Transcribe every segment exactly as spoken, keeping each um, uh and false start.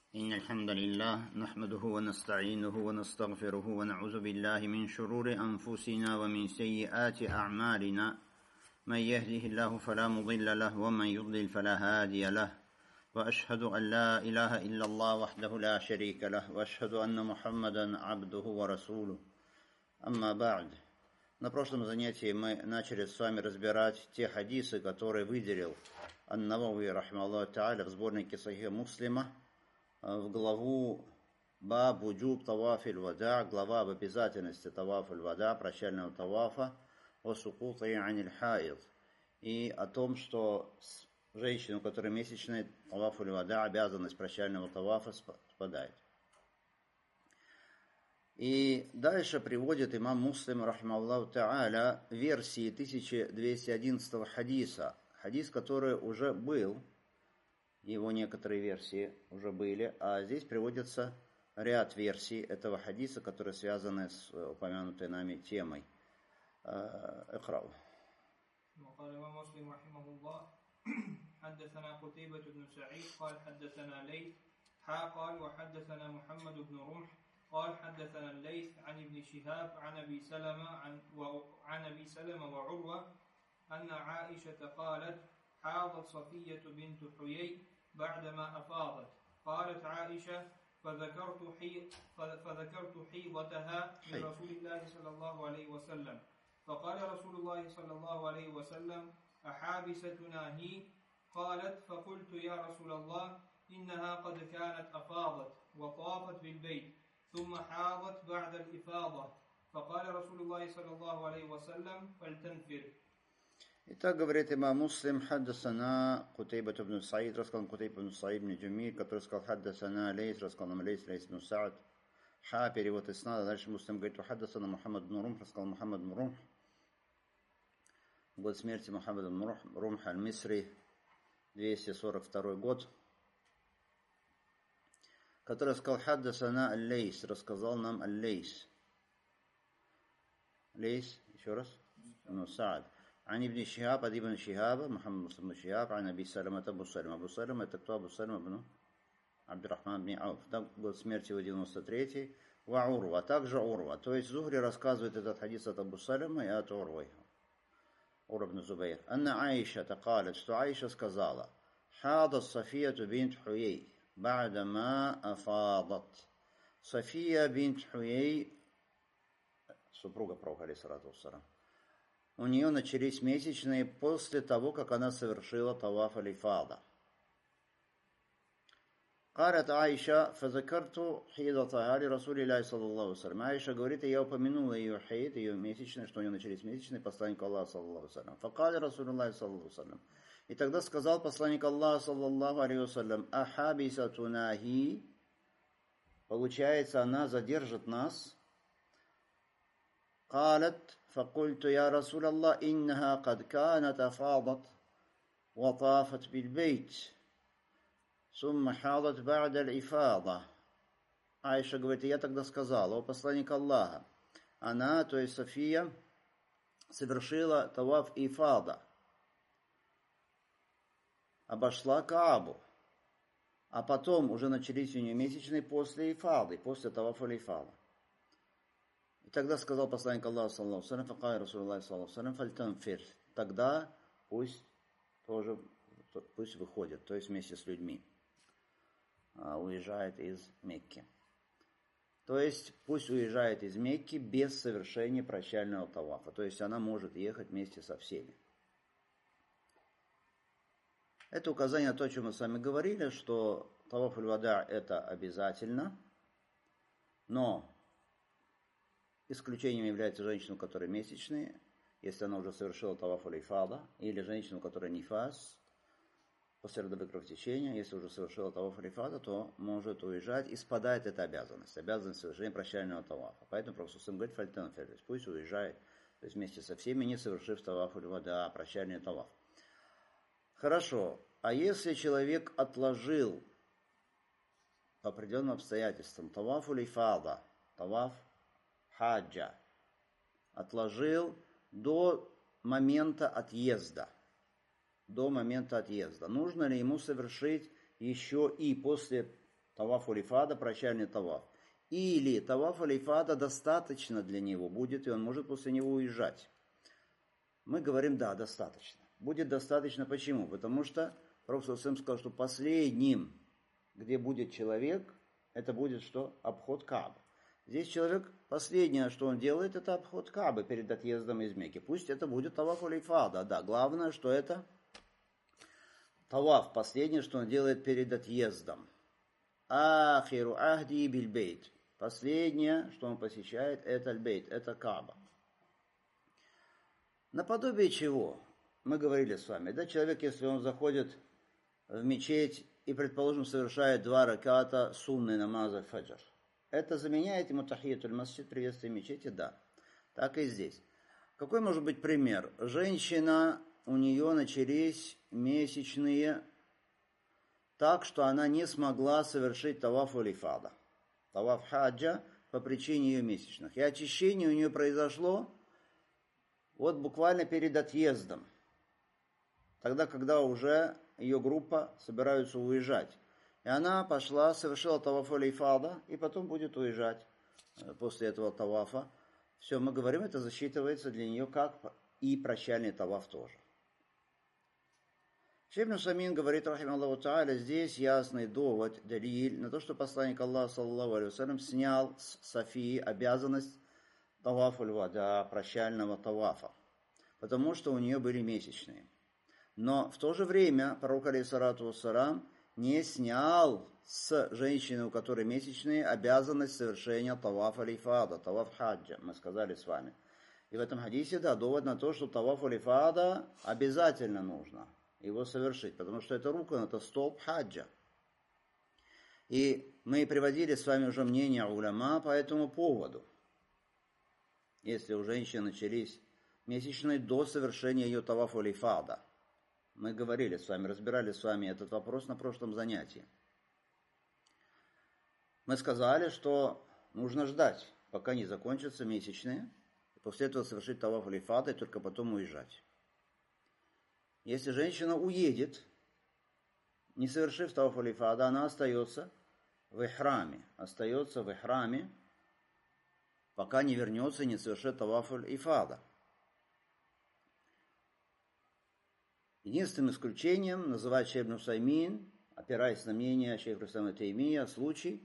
إن الحمد لله نحمده ونستعينه ونستغفره ونعوذ بالله من شرور أنفسنا ومن سيئات أعمالنا من يهده الله فلا مضل له ومن يضلل فلا هادي له وأشهد أن لا إله إلا الله وحده لا شريك له وأشهد أن محمدا عبده ورسوله أما بعد. На прошлом занятии мы начали с вами разбирать те хадисы, которые выделил ан-Навави рахимахуллаху тааля в сборнике Сахиха Муслима в главу Баб вуджуб таваф аль-вада, глава об обязательности таваф аль-вада, прощального тавафа, о сукути аниль хаид, и о том, что женщину, у которой месячный, таваф аль-вада, обязанность прощального тавафа спадает. И дальше приводит имам Муслим рахимахуллаху тааля версии тысяча двести одиннадцатого хадиса, хадис, который уже был. Его некоторые версии уже были, а здесь приводится ряд версий этого хадиса, которые связаны с упомянутой нами темой. اقرأوا. وقال الإمام مسلم رحمه الله حدثنا قتيبة بن سعيد قال حدثنا ليث حا قال وحدثنا محمد بن رمح قال حدثنا الليث عن ابن شهاب عن أبي سلمة عن وعن أبي سلمة وعروة أن عائشة قالت حاضت صفية بنت حيي بعدما أفاضت قالت عائشة فذكرت حي فذكرت حيضتها من رسول الله صلى الله عليه وسلم فقال رسول الله صلى الله عليه وسلم أحابستنا هي قالت فقلت يا رسول الله إنها قد كانت أفاضت وطافت بالبيت ثم حاضت بعد الإفاضة فقال رسول الله صلى الله عليه وسلم فلتنفر. Итак, говорит имам Муслим, хаддасана Кутейба ибн Саид, рассказал Кутейба ибн Саид ибн Джамиль, который сказал хаддасана Лейс, рассказал нам Лейс, Лейс ибн Саад, ха, перевод из снада. Дальше Муслим говорит, хаддасана Мухаммад ибн Румх, рассказал Мухаммад ибн Румх, год смерти Мухаммад ибн Румх аль-Мисри, двести сорок второй год, который сказал хаддасана Лейс, рассказал нам Лейс. Лейс, еще раз, ибн Саад. عن ابن شهاب عن ابن شهاب محمد بن شهاب عن أبي سلمة أبو سلمة أبو سلمة это кто? Абу Салама бн Абдуррахман бн Ауф, год смерти его девяносто третий, ва Урва, а также Урва. То есть Зухри рассказывает этот хадис от Абу Салама и от Урвы, Ур ибн Зубайр. Анна Аиша قالت, что Аиша сказала, حاضت صفية بنت حيي بعدما أفاضت. София бинт Хуей, супруга пророка алейхиссалату вассалям, у нее начались месячные после того, как она совершила таваф аль-ифада. قالت Аиша فذكرت حيضتها لرسول الله صلى الله عليه وسلم. Аиша говорит, я упомянула ее хейд, ее месячные, что у нее начались месячные, посланник Аллаха саллаллаху алейхи ва саллям. فقال رسول الله صلى الله عليه وسلم. И тогда сказал посланник Аллаха саллаллаху алейхи ва саллям, ахабисатуна хи, получается, она задержит нас. قالت فقلت يا رسول الله إنها قد كانت أفاضت وطافت بالبيت ثم حاضت بعد الإفاضة. Аиша говорит, я тогда сказала, о посланник Аллаха, она, то есть София, совершила таваф ифада, обошла Каабу, а потом уже начались у нее месячные после ифады, после тавафа ифада. И тогда сказал посланник Аллаха саллаллаху алейхи ва саллям, факай Расулуллах саллаллаху алейхи ва саллям, фальтанфир, тогда пусть тоже пусть выходит, то есть вместе с людьми, уезжает из Мекки. То есть пусть уезжает из Мекки без совершения прощального тавафа, то есть она может ехать вместе со всеми. Это указание на то, о чем мы с вами говорили, что таваф аль-вада это обязательно, но исключением является женщина, у которой месячные, если она уже совершила таваф аль-ифада, или женщина, у которой нифас, после родовых кровотечения, если уже совершила таваф аль-ифада, то может уезжать, и спадает эта обязанность, обязанность совершения прощального тавафа. Поэтому Пророк говорит, фальтанфер, пусть уезжает, то есть вместе со всеми, не совершив таваф аль-вада, прощальный таваф. Хорошо, а если человек отложил по определенным обстоятельствам таваф аль-ифада, таваф хаджа, отложил до момента отъезда. До момента отъезда. Нужно ли ему совершить еще и после Таваф улифада, прощальный таваф. Или таваф улифада достаточно для него будет, и он может после него уезжать. Мы говорим, да, достаточно. Будет достаточно почему? Потому что Пророк ﷺ сказал, что последним, где будет человек, это будет что? Обход Каабы. Здесь человек, последнее, что он делает, это обход Каабы перед отъездом из Мекки. Пусть это будет таваф улифада, да. Главное, что это таваф, последнее, что он делает перед отъездом. Ахиру ахди бильбейт. Последнее, что он посещает, это аль-бейт, это Кааба. Наподобие чего? Мы говорили с вами, да, человек, если он заходит в мечеть и, предположим, совершает два раката сунны намаза фаджр. Это заменяет ему тахиятуль масджид, приветствие мечети? Да. Так и здесь. Какой может быть пример? Женщина, у нее начались месячные, так что она не смогла совершить таваф улифада, таваф хаджа по причине ее месячных. И очищение у нее произошло вот буквально перед отъездом. Тогда, когда уже ее группа собираются уезжать. И она пошла, совершила таваф улифада, и потом будет уезжать после этого тавафа. Все, мы говорим, это засчитывается для нее как и прощальный таваф тоже. Шейх ибн Усаймин говорит, рахимахуллаху тааля, здесь ясный довод, далиль, на то, что посланник Аллаха, саллаллаху алейхи вассалям, снял с Софии обязанность тавафуль вада, прощального тавафа, потому что у нее были месячные. Но в то же время пророк, алейхиссалату вассалам, не снял с женщины, у которой месячные, обязанность совершения таваф алифада, таваф хаджа, мы сказали с вами. И в этом хадисе, да, довод на то, что таваф алифада обязательно нужно его совершить, потому что это рукн, это столб хаджа. И мы приводили с вами уже мнение уляма по этому поводу. Если у женщины начались месячные до совершения ее таваф алифада. Мы говорили с вами, разбирали с вами этот вопрос на прошлом занятии. Мы сказали, что нужно ждать, пока не закончатся месячные, и после этого совершить таваф алифада и только потом уезжать. Если женщина уедет, не совершив таваф алифада, она остается в ихраме, остается в ихраме, пока не вернется и не совершит таваф алифада. Единственным исключением называет шейх ибн Усаймин, опираясь на мнение шейха ибн Таймия, случай,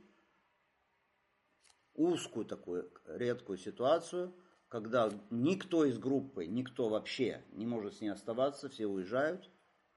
узкую такую редкую ситуацию, когда никто из группы, никто вообще не может с ней оставаться, все уезжают.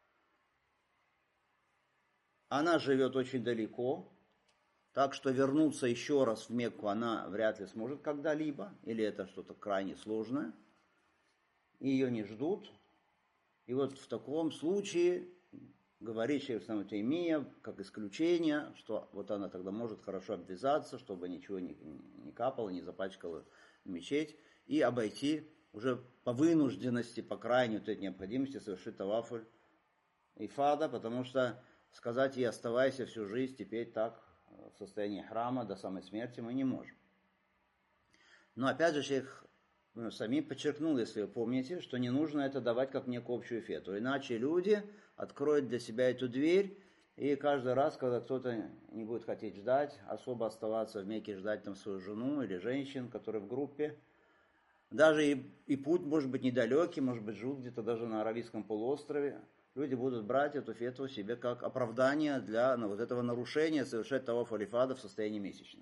Она живет очень далеко, так что вернуться еще раз в Мекку она вряд ли сможет когда-либо, или это что-то крайне сложное, и ее не ждут. И вот в таком случае, говорит шейх ибн Таймия, как исключение, что вот она тогда может хорошо обвязаться, чтобы ничего не, не капало, не запачкало мечеть, и обойти уже по вынужденности, по крайней вот этой необходимости совершить таваф ифада, потому что сказать ей оставайся всю жизнь теперь так в состоянии храма до самой смерти мы не можем. Но опять же шейх сами подчеркнул, если вы помните, что не нужно это давать как некую общую фету, иначе люди откроют для себя эту дверь, и каждый раз, когда кто-то не будет хотеть ждать, особо оставаться в Мекке, ждать там свою жену или женщин, которые в группе, даже и, и путь может быть недалекий, может быть живут где-то даже на Аравийском полуострове, люди будут брать эту фету себе как оправдание для ну, вот этого нарушения, совершать таваф алифада в состоянии месячных.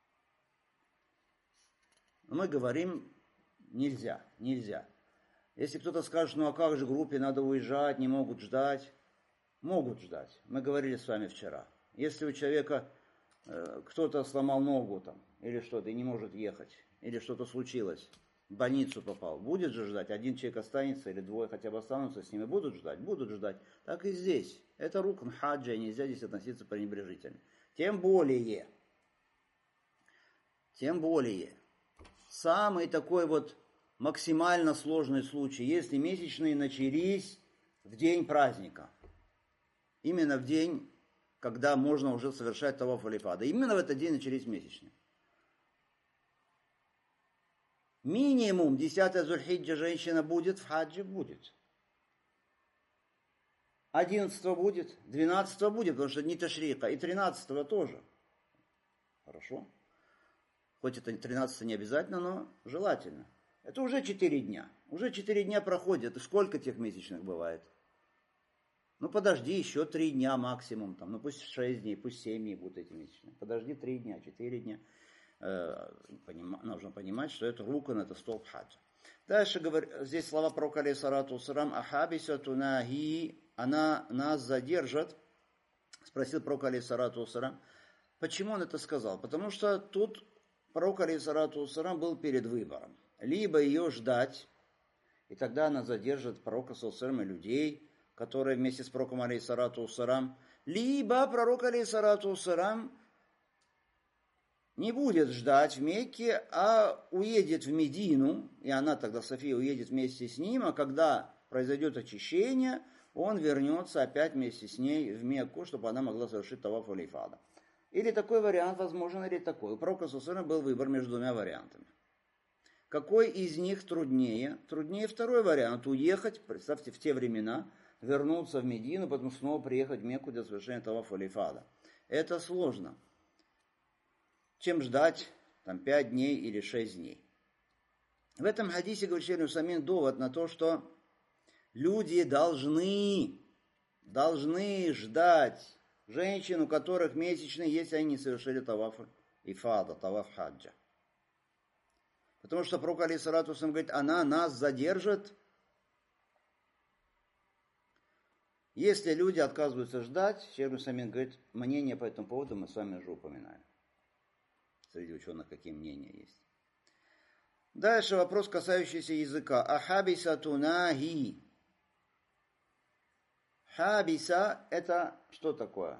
Но мы говорим, нельзя, нельзя. Если кто-то скажет, ну а как же группе надо уезжать, не могут ждать, могут ждать. Мы говорили с вами вчера. Если у человека э, кто-то сломал ногу там, или что-то, и не может ехать, или что-то случилось, в больницу попал, будет же ждать, один человек останется, или двое хотя бы останутся с ними, будут ждать, будут ждать. Так и здесь. Это рукн хаджа, и нельзя здесь относиться пренебрежительно. Тем более, тем более, самый такой вот максимально сложный случай, если месячные начались в день праздника. Именно в день, когда можно уже совершать таваф алифада. Именно в этот день начались месячные. Минимум десятое Зуль-Хиджа женщина будет в хаджи, будет. одиннадцатого будет, двенадцатого будет, потому что не ташрика, и тринадцатого тоже. Хорошо. Хоть это тринадцать не обязательно, но желательно. Это уже четыре дня. Уже четыре дня проходит. И сколько тех месячных бывает? Ну, подожди, еще три дня максимум. Там, ну, пусть шесть дней, пусть семь дней будут эти месячные. Подожди три дня, четыре дня. Э, поним, нужно понимать, что это рукан, это столб хаджа. Дальше говорит, здесь слова пророка алейхиссалату вассалям, ахабиса тунахи, она нас задержит. Спросил пророк алейхиссалату вассалям, почему он это сказал? Потому что тут пророк алейхиссалату вассалям был перед выбором. Либо ее ждать, и тогда она задержит пророка саллаллаху и людей, которые вместе с пророком алейхиссалату вассалям, либо пророк алейхиссалату вассалям не будет ждать в Мекке, а уедет в Медину, и она тогда, София, уедет вместе с ним, а когда произойдет очищение, он вернется опять вместе с ней в Мекку, чтобы она могла совершить таваф аль-ифада. Или такой вариант возможен, или такой. У пророка саллаллаху алейхи ва саллям был выбор между двумя вариантами. Какой из них труднее? Труднее второй вариант. Уехать, представьте, в те времена, вернуться в Медину, потом снова приехать в Мекку для совершения таваф аль-ифада. Это сложно. Чем ждать там пять дней или шесть дней. В этом хадисе, говорит шейх Усаймин, довод на то, что люди должны, должны ждать женщин, у которых месячные, если они не совершили таваф ифада, таваф хаджа. Потому что пророк алейхиссалату вассалям говорит, она нас задержит. Если люди отказываются ждать, шейх Усаймин говорит, мнение по этому поводу мы с вами уже упоминали. Среди ученых какие мнения есть. Дальше вопрос, касающийся языка. Ахабиса тунахи. Хабиса это что такое?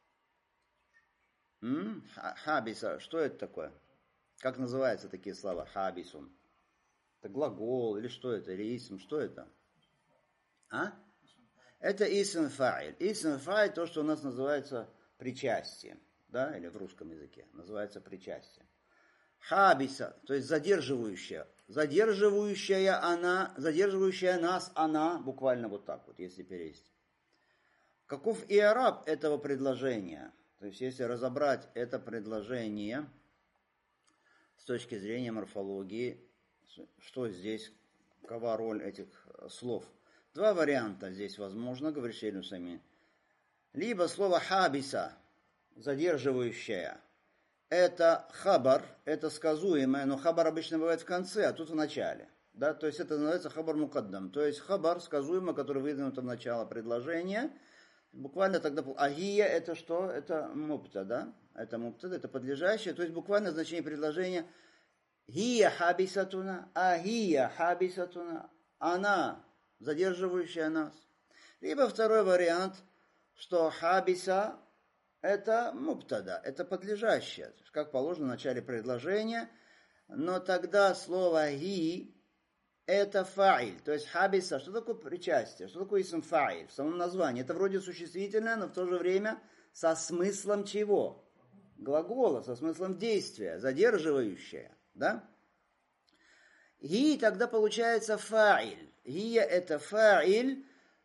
М? Хабиса, что это такое? Как называются такие слова? Хабисун. Это глагол или что это? Или исм? Что это? А? Это исм фа'иль. Исм фа'иль то, что у нас называется причастием. Да, или в русском языке, называется причастие. Хабиса, то есть задерживающая. Задерживающая она, задерживающая нас она, буквально вот так вот, если перевести. Каков иараб этого предложения? То есть, если разобрать это предложение с точки зрения морфологии, что здесь, какова роль этих слов? Два варианта здесь возможно, говорит шейх Усаймин. Либо слово хабиса, задерживающая, это хабар, это сказуемое, но хабар обычно бывает в конце, а тут в начале. Да? То есть это называется хабар мукаддам. То есть хабар сказуемый, который выдвинут в начало предложения. Буквально тогда... Агия это что? Это мубта, да? Это мубта, это подлежащее. То есть буквально значение предложения гия хабисатуна, агия хабисатуна, она, задерживающая нас. Либо второй вариант, что хабиса это мубтада, это подлежащее, как положено в начале предложения, но тогда слово ги это фаиль, то есть хабиса, что такое причастие, что такое исм фаиль в самом названии, это вроде существительное, но в то же время со смыслом чего? Глагола, со смыслом действия, задерживающее, да? Ги тогда получается фаиль, гия это фаиль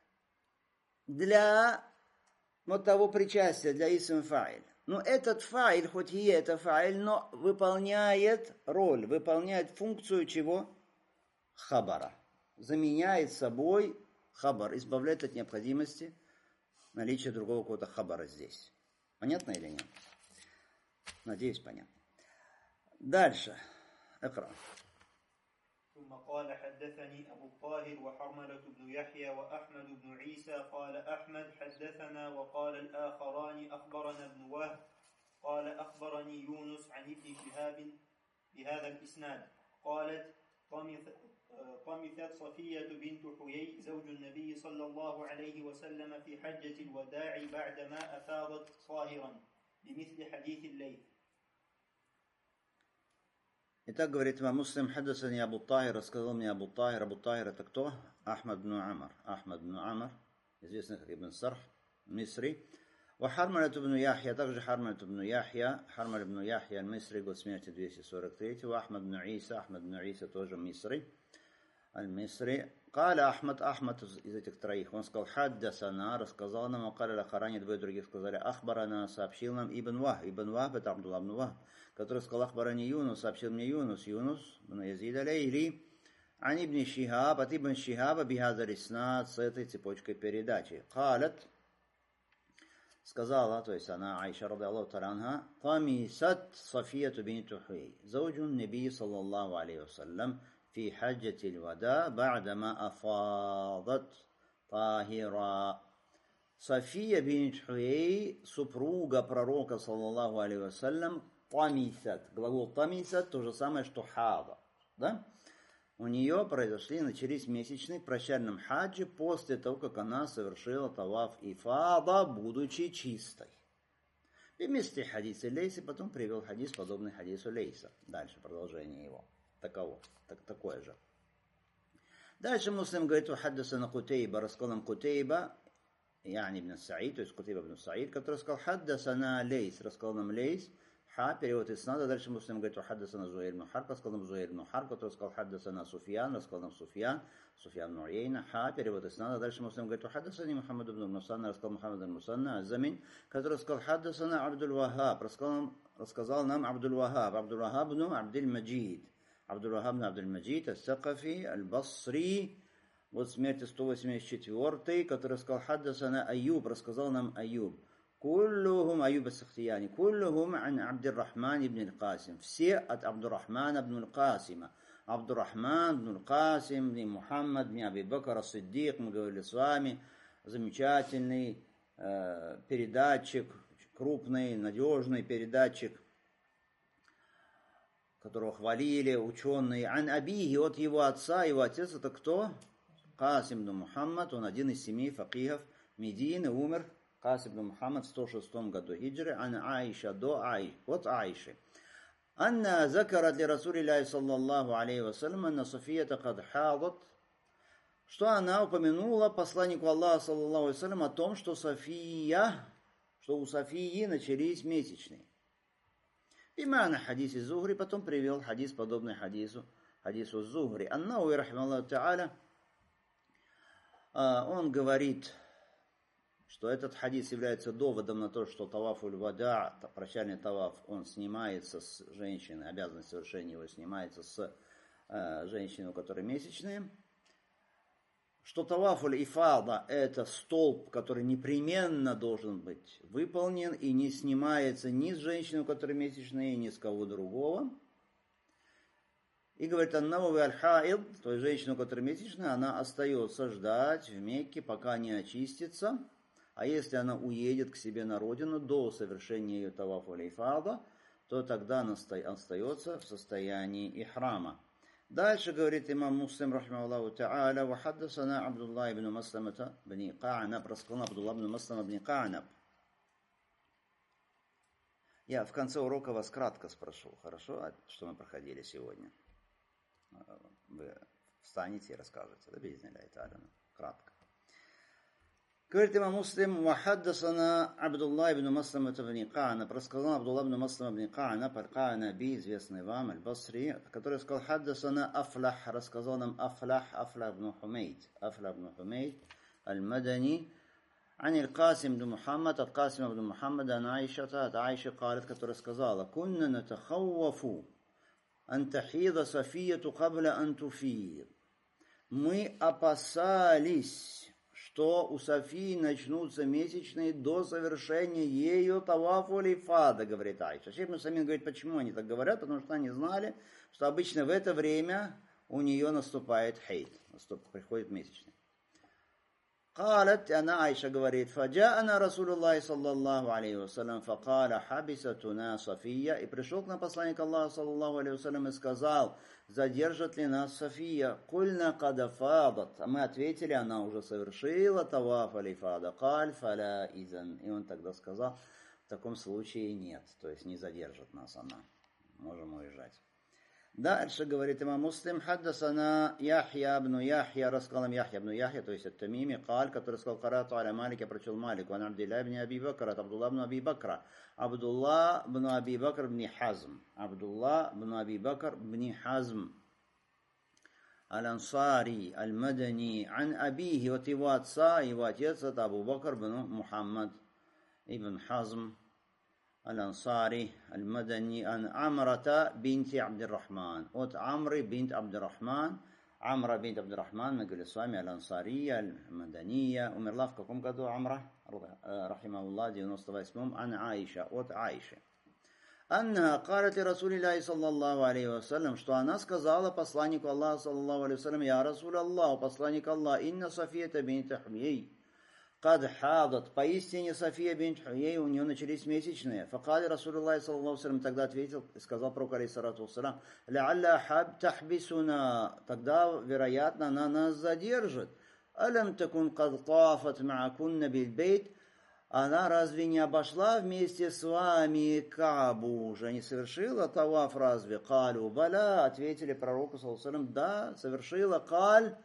для вот того причастия, для исм фаиль. Но этот фаиль, хоть и это фаиль, но выполняет роль, выполняет функцию чего? Хабара. Заменяет собой хабар, избавляет от необходимости наличия другого какого-то хабара здесь. Понятно или нет? Надеюсь, понятно. Дальше. Экран. ثم قال حدثني أبو الطاهر وحرملة بن يحيى وأحمد بن عيسى قال أحمد حدثنا وقال الآخران أخبرنا ابن وهب قال أخبرني يونس عن ابن شهاب بهذا الإسناد قالت طمثت صفية بنت حيي زوج النبي صلى الله عليه وسلم في حجة الوداع بعدما أفاضت طاهرا بمثل حديث الليث. Итак, говорит имам Муслим, хаддасани Абу Тахир, рассказал мне Абу Тахир. Абу Тахир это кто? Ахмад бн Амар. Ахмад бн Амар, известный как Ибн Сарх, Мисри. Ва Хармалят бн Яхья, также Хармалят бн Яхья, Хармалят бн Яхья, Мисри, год смерти двести сорок три. Ва Ахмад бн Иса, Ахмад бн Иса тоже Мисри. аль-Мисри. Каля Ахмад, Ахмад из этих троих, он сказал, хаддасана, рассказал нам, а каля лахарани, двое других сказали, ахбарана, сообщил нам Ибн Вах, Ибн Вах, это Абдулла ибн Вах, который сказал, ахбарани Юнус, сообщил мне Юнус, Юнус, ибн Язид алейли, ан ибн Шихаб, от ибн Шихаба, бихазар иснад, с этой цепочкой передачи. Калят, сказала, то есть она, Айша, ради Аллаху таранха, тамисат Софияту бинту Хуей, зауджун наби, саллаллаху алейхи вассалям, في حجة الوداع بعدما أفاضت طاهرة. София бинт Хуей, супруга пророка, саллаллаху алейхи вассалям, тамисат. Глагол тамисат то же самое, что хада. Да? У нее произошли, начались месячные в прощальном хаджи после того, как она совершила таваф ифада, будучи чистой. И вместе хадиса Лейса, потом привел хадис, подобный хадису Лейса. Дальше продолжение его. Таково, так, такое же. Дальше Муслим говорит, хаддасана Кутейба, рассказал нам Кутейба, яни ибн Саид, то есть Кутейба ибн Саид, который сказал, хаддасана Лейс, рассказал нам Лейс, ха, перевод из снада. Дальше Муслим говорит, хаддасана Зуэйр ибн Харб, рассказал нам Зуэйр ибн Харб, который сказал, хаддасана Суфьян, рассказал нам Суфьян, Суфьян ибн Уейна, ха, перевод из снада. Дальше Муслим говорит, хаддасани Мухаммад ибн Мусанна, рассказал Мухаммад ибн Мусанна, Азамин, который сказал, хаддасана Абдул Вахаб, рассказал нам Абдул Вахаб, Абдул Вахаб ибн Абдул Маджид. Абдул-Вахаб ибн Абдуль-Маджид, ас-Сакафи, аль-Басри, вот смерти сто восемьдесят четвёртый, который сказал, хаддасана Аюб, рассказал нам Аюб. Куллухум Аюб ас-Сахтияни, куллухум ан Абдуррахман ибн аль-Касим. Все от Абдуррахмана ибн аль-Касима. Абдуррахман ибн аль-Касим, ибн Мухаммад, ибн Аби Бакр ас-Сиддик, мы говорили с вами, замечательный э, передатчик, крупный, надежный передатчик, которого хвалили ученые, ан абихи, от его отца, его отец это кто? Касим ибн Мухаммад, он один из семи факихов Медины, умер Касим ибн Мухаммад в сто шестом году хиджры, ан Аиша, до Аиши, от Аиши. Анна закарат ли Расулилляхи саллаллаху алейхи вассалям, анна Софията кад хадат, что она упомянула посланнику Аллаха саллаллаху алейхи вассалям о том, что София, что у Софии начались месячные. Имана хадисе Зухри, потом привел хадис, подобный хадису, хадису Зухри. Ан-Науи, рахималлаху та'аля, он говорит, что этот хадис является доводом на то, что таваф уль-вада, прощальный таваф, он снимается с женщины, обязанность совершения его снимается с э, женщиной, у которой месячные. Что таваф уль-ифада – это столб, который непременно должен быть выполнен и не снимается ни с женщины, у которой месячные, ни с кого другого. И говорит, аннауи аль-хаид, то есть женщина, у которой месячная, она остается ждать в Мекке, пока не очистится. А если она уедет к себе на родину до совершения ее таваф уль-ифада, то тогда она остается в состоянии ихрама. Дальше говорит имам Муслим, рахимахуллаху та'аля, вахаддасана Абдулла ибн Масламата бни Ка'наб, рассказал Абдулла ибн Маслама бни Ка'наб. Я в конце урока вас кратко спрошу, хорошо, что мы проходили сегодня? Вы встанете и расскажете, да, би'изниляхи та'аля, кратко. Говорит имам Муслим, вахаддасана Абдулла ибн Маслама бни Ка'наб, рассказал Абдулла ибн Маслама бни Ка'наб, аль-Ка'наби, известный вам, аль-Басри, который сказал, хаддасана Афлах, рассказал нам Афлах, Афлах ибн Хумейд, Афлах ибн Хумейд, аль-Мадани, عن القاسم بن محمد القاسم بن محمد عن عائشة عائشة قالت, которая сказала, كنا نتخوف أن تحيض صفية قبل أن تفيض. Мы опасались, что у Софии начнутся месячные до совершения ею таваф уль-ифада, говорит Айша. Шейх ибн Усаймин говорит, почему они так говорят, потому что они знали, что обычно в это время у нее наступает хейд, наступ, приходит месячный. قالت, она Айша говорит, فجاءنا رسول الله صلى الله عليه وسلم فقال حبستنا صفية, и пришел к нам посланник Аллаха саллаллаху алейхи вассалям и сказал, задержит ли нас София? قلنا قد فاضت, а мы ответили, она уже совершила таваф уль-ифада. قال فلا إذن, и он тогда сказал, в таком случае нет, то есть не задержит нас она, можем уезжать. Дальше говорит имам Муслим, хаддасана Яхья ибн Яхья, рассказал нам Яхья ибн Яхья, то есть ат-Тамими, каль, который сказал, карату аля Малик, я прочел Малику, ан Абдилла ибн Аби Бакра, от Абдулла ибн Аби Бакра, Абдулла ибн Аби Бакр ибн Хазм, Абдулла ибн Аби Бакр ибн Хазм, аль-Ансари, аль-Мадани, ан абихи, от его отца, его отец, это Абу Бакр бин Мухаммад ибн Хазм, аль-Ансари, аль-Мадани, ан Амрата бинти Абдиррахман, от Амры бинт Абдиррахман. Амра бинт Абдиррахман, мы говорили с вами, аль-Ансария, аль-Мадания, умерла в каком году Амра? Рахимахуллах, в девяносто восьмом, ан Аиша, от Аиши. Анна قالت لرسول الله صلى الله عليه وسلم, что она сказала посланнику Аллаха саллаллаху алейхи вассалям: я Расул Аллах, посланник Аллаха, инна Софията бинт Хуей قد حاضت, поистине София бинт Хуей, у нее начались месячные. فقال رسول الله صلى الله عليه وسلم, тогда ответил, сказал пророк алейхиссалату вассалам: لعل حب تحبسنا, тогда вероятно она нас задержит. ألم تكن قد طافت معكن بالبيت, она разве не обошла вместе с вами Каабу, уже не совершила таваф разве? Калю баля, ответили пророку саллаллаху алейхи ва саллям: да, совершила. Каль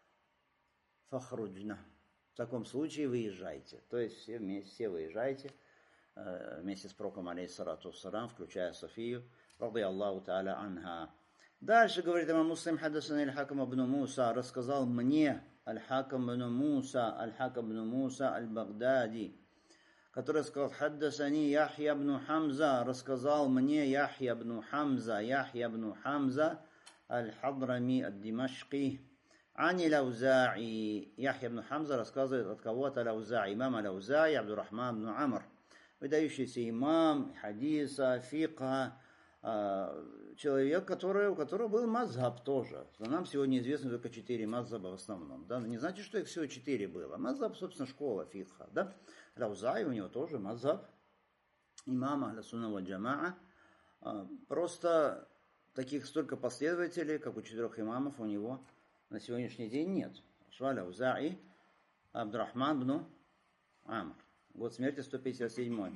фахруджна, в таком случае выезжайте. То есть все вместе, все выезжайте вместе с пророком алейхиссалату вассалям, включая Софию, ради Аллаху та'аля анха. Дальше говорит имам Муслим: хаддасана аль-Хакам ибн Муса, рассказал мне аль-Хакам ибн Муса, аль-Хакам ибн Муса аль-Багдади, который сказал: хаддасани Яхья ибн Хамза, рассказал мне Яхья ибн Хамза, Яхья ибн Хамза аль-Хадрами ад-Димашки, ани Лаузаи. Яхья ибн Хамза рассказывает от кого-то Лаузаи, имам Лаузаи, Абдуррахман ибн Амр, выдающийся имам хадиса, фикха, человек, который, у которого был мазхаб тоже. Но нам сегодня известно только четыре мазхаба в основном. Да? Не значит, что их всего четыре было. Мазхаб, собственно, школа фикха. Да? Лаузай, у него тоже мазхаб имама ахля сунна валь джамаа. Просто таких столько последователей, как у четырех имамов, у него на сегодняшний день нет. Лаузай Абдуррахман ибн Амр. Год смерти сто пятьдесят седьмой.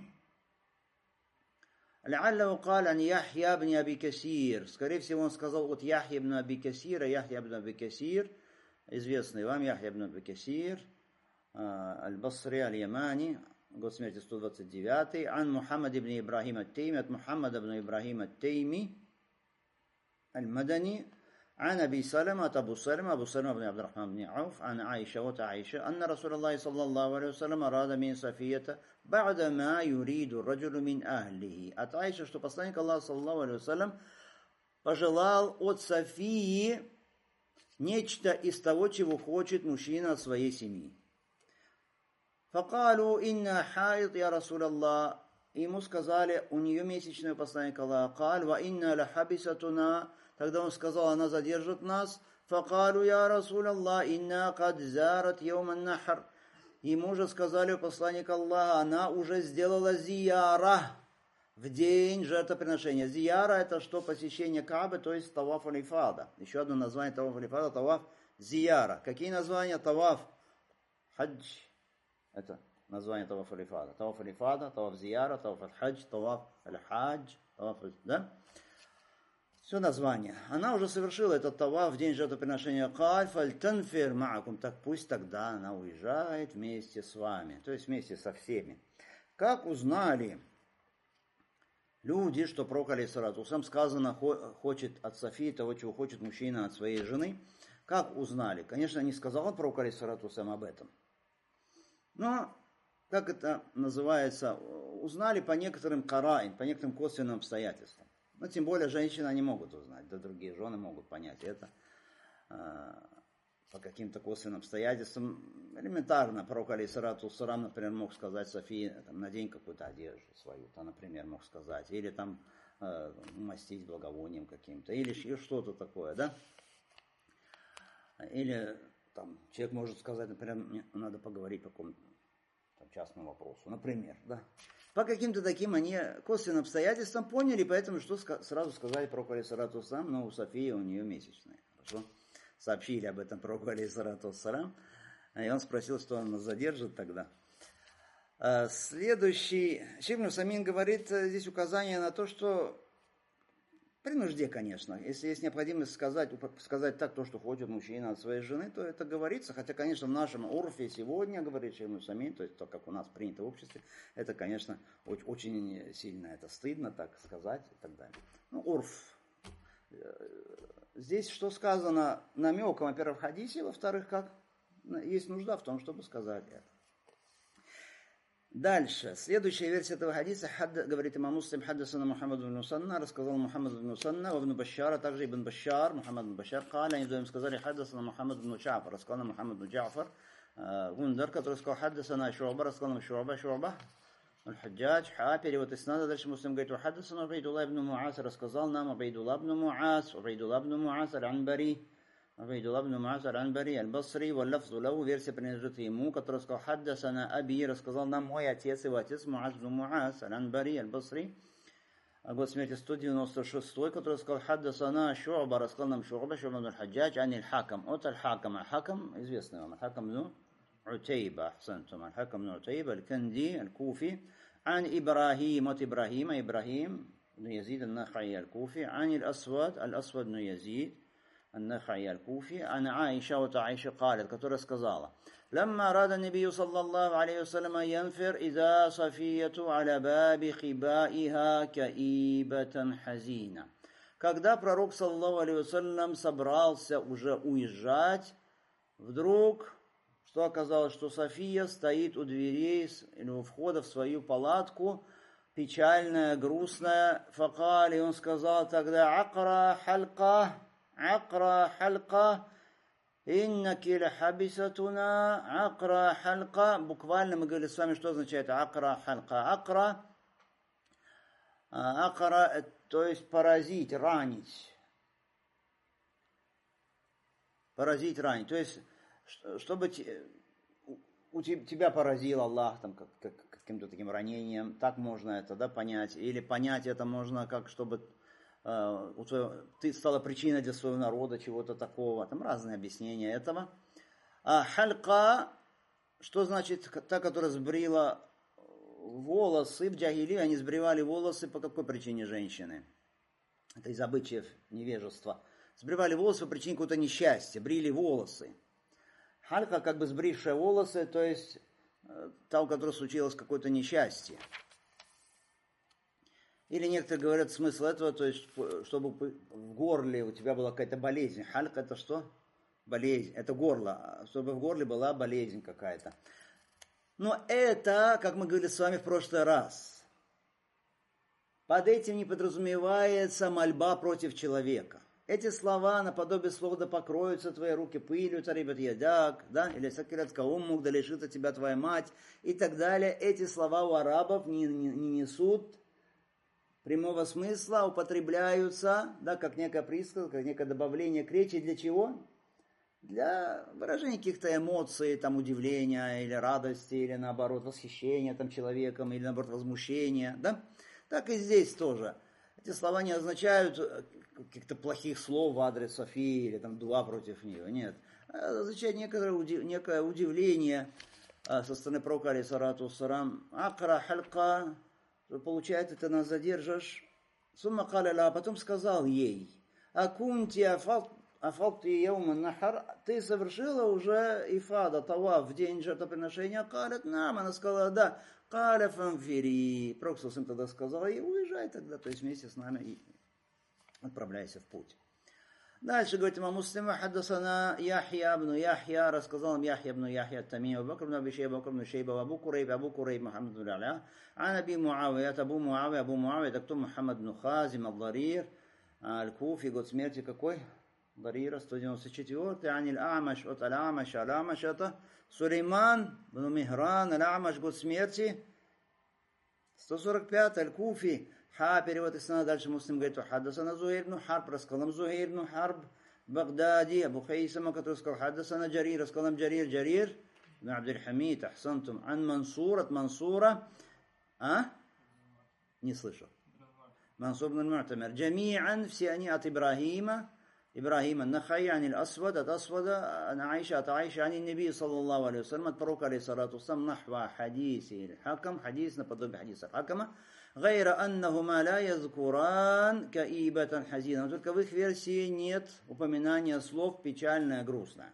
لعله قال عن يحيى بن أبي كثير. Скорее всего, он сказал от Яхья ибн Аби Касира. Яхья ибн Аби Касир, известный вам Яхья ибн Аби Касир, аль-Басри, аль-Ямани, год смерти сто двадцать девятый. Ан Мухаммад ибн Ибрахим ат-Тейми, от Мухаммада ибн Ибрахим ат-Тейми, аль-Мадани, عن أبي سلمة أبو سلمة أبو سلمة بن عبد الرحمن بن عوف عن عائشة وعائشة أن رسول الله صلى الله عليه وسلم أراد من صفية بعد ما يريد الرجل من أهله. От Аиши, что посланник Аллаха саллаллаху алейхи ва саллям пожелал от Софии нечто из того, чего хочет мужчина от своей семьи. فقالوا إن حائض يا رسول الله. Ему сказали: у нее месячное, посланник Аллаха. قال وإن لحبستنا. Тогда он сказал: она задержит нас. فقالوا يا رسول الله إن قد زارت يوم النحر. Ему же сказали: посланник Аллаха, она уже сделала зияра в день жертвоприношения. Зияра — это что? Посещение Каабы, то есть таваф аль-ифада. Еще одно название таваф аль-ифада — таваф зияра. Какие названия? Таваф хадж — это название таваф аль-ифада. Таваф аль-ифада, таваф зияра, таваф аль-хадж, таваф аль-хадж, таваф, да? Все название. Она уже совершила этот таваф в день жертвоприношения. Каль фальтанфир маакум. Так пусть тогда она уезжает вместе с вами. То есть вместе со всеми. Как узнали люди, что пророк алейхиссалату вассалям сказано хочет от Софии того, чего хочет мужчина от своей жены? Как узнали? Конечно, не сказал пророк алейхиссалату вассалям об этом. Но, как это называется, узнали по некоторым караин, по некоторым косвенным обстоятельствам. Но тем более женщины они могут узнать, да другие жены могут понять это э, по каким-то косвенным обстоятельствам. Элементарно, пророк алейхиссалату вассалям, например, мог сказать Софии: там, надень какую-то одежду свою, то, например, мог сказать, или там э, мастить благовонием каким-то, или что-то такое, да? Или там человек может сказать, например: мне надо поговорить по какому-то там частному вопросу, например, да? По каким-то таким они косвенным обстоятельствам поняли, поэтому что сразу сказали пророку алейхиссалату вассалям: но у Софии у нее месячные. Хорошо? Сообщили об этом пророку алейхиссалату вассалям, и он спросил, что он нас задержит тогда. Следующий, Шейх ибн Усаймин говорит здесь указание на то, что при нужде, конечно, если есть необходимость сказать, сказать так то, что хочет мужчина от своей жены, то это говорится, хотя, конечно, в нашем урфе сегодня, говорит Шейх ибн Усаймин, то есть то, как у нас принято в обществе, это, конечно, очень сильно это стыдно так сказать и так далее. Ну, урф, Здесь что сказано намеком, во-первых, в хадисе, во-вторых, как есть нужда в том, чтобы сказать это. Дальше. Следующая версия этого хадиса, хад, говорит имам Муслим, хаддасана Мухаммад ибн Мусанна, рассказал Мухаммад ибн Мусанна, ибн Башар, а также ибн Башар, Мухаммад ибн Башар, каля, они вдвоем сказали, хаддасана Мухаммад ибн Джафар, рассказал Мухаммад ибн Джафар, Гундар, который сказал, хаддасана Шуаба, рассказал Шуаба, Шуаба, Аль-Хаджадж, ха, перевод из снада, дальше Муслим говорит, хаддасана Убайдулла ибн Муаз, рассказал нам Убайдулла ибн Муаз, Убайдулла ибн Муаз, Аль-Анбари, Убайдулла ибн Муаз, Аль-Анбари, Аль-Басри, валлафзу лаву, версия принадлежит ему, который сказал, хаддасана Аби, рассказал нам мой отец, его отец Муаз ибн Муаз, Аль-Анбари, Аль-Басри, год смерти сто девяносто шестой, который сказал, хаддасана Шуаба, рассказал нам Шуаба, Шуаба ибн Аль-Хаджадж, ани Аль-Хакам, от Аль-Хакам, Аль-Хакам, известный вам, Аль-Хакам ибн عتيبة أحسنتم الحكم بن عتيبة الكندي الكوفي عن إبراهيم وإبراهيم إبراهيم بن يزيد النخعي الكوفي عن الأسود الأسود بن يزيد النخعي الكوفي عن عائشة وعائشة قالت كتر сказала لما أراد النبي صلى الله عليه وسلم ينفر إذا صفية على باب خبائها كئيبة حزينة. Когда пророк саллаллаху алейхи вассалям собрался уже уезжать, вдруг что оказалось, что София стоит у дверей или у входа в свою палатку, печальная, грустная. Факали, он сказал тогда, акра халька, акра халька, иннаки лахабисатуна, акра халька. Буквально мы говорили с вами, что означает акра халька. Акра, акра, то есть поразить, ранить. Поразить, ранить. То есть чтобы у тебя поразил Аллах там, как, как, каким-то таким ранением, так можно это да, понять. Или понять это можно, как чтобы э, у твоего, ты стала причиной для своего народа чего-то такого. Там разные объяснения этого. А халька, что значит та, которая сбрила волосы, в джахили они сбривали волосы по какой причине женщины? Это из обычаев невежества. Сбривали волосы по причине какого-то несчастья, брили волосы. Халька, как бы сбрившая волосы, то есть та, у которой случилось какое-то несчастье. Или некоторые говорят смысл этого, то есть, чтобы в горле у тебя была какая-то болезнь. Халька это что? Болезнь. Это горло. Чтобы в горле была болезнь какая-то. Но это, как мы говорили с вами в прошлый раз, под этим не подразумевается мольба против человека. Эти слова наподобие слова «да покроются твои руки пылью, царибат ядак», да, или «сакират кауммук», «да лишится тебя твоя мать» и так далее. Эти слова у арабов не, не, не несут прямого смысла, употребляются, да, как некая присказка, как некое добавление к речи. Для чего? Для выражения каких-то эмоций, там, удивления или радости, или наоборот восхищения там, человеком, или наоборот возмущения, да. Так и здесь тоже. Эти слова не означают каких-то плохих слов в адрес Софии или там дуа против нее. Нет. Это означает некое, некое удивление со стороны пророка алейхиссалату вассалам. Акра халька, получается, ты нас задержишь. Сумма каляля, а потом сказал ей, акунти афалти яума нахар, ты совершила уже ифада, таваф в день жертвоприношения. Калят нам, она сказала, да. Каля фанфири. Пророк тогда сказал, и уезжай тогда, то есть вместе с нами и отправляйся в путь. Дальше говорит имам Муслим, хаддасана Яхья ибн Яхья, рассказал нам Яхья ибн Яхья Тамим, Абу Бакр ибн Аби Шейба, Абу Бакр ибн Шейба, Абу Курейб, Абу Курейб, Мухаммад ибн Аля, ан Аби Муавия, Абу Муавия, Абу Муавия, это кто? Мухаммад ибн Хазим, Ад-Дарир, Аль-Куфи, год смерти какой? Дарира, сто девяносто четвёртый, ан Аль-Амаш, от Аль-Амаш, Аль-Амаш, это Сулейман ибн Михран, Аль-Амаш, год смерти, сто сорок пятый, Аль-Куфи. Ха, перевод из сна, дальше Муслим говорит, хаддасана Зухайр ибн Харб, рассказал нам Зухайр ибн Харб, Багдади, Абу Хайсама, который сказал, хаддасана Джарир, рассказал нам Джарир, Джарир, ибн Абдуль-Хамид, ахсантум, ан Мансур, от Мансура, а? Не слышу. Мансур ибн Му'тамир, джами'ан, все они от Ибрахима, Ибрахим ан-Нахай, ан Аль-Асвад, от Асвада, ан Аиша, от Аиша, ан Наби, саллаллаху алейхи вассалям, от пророка, алейхиссалату вассалям, нахва хадиси Аль-Хакам, хадис наподобие хадиса Аль-Хакама, غير أنهما لا يذكران كئيبة حزينة. Но только в их версии нет упоминания слов печальное, грустное.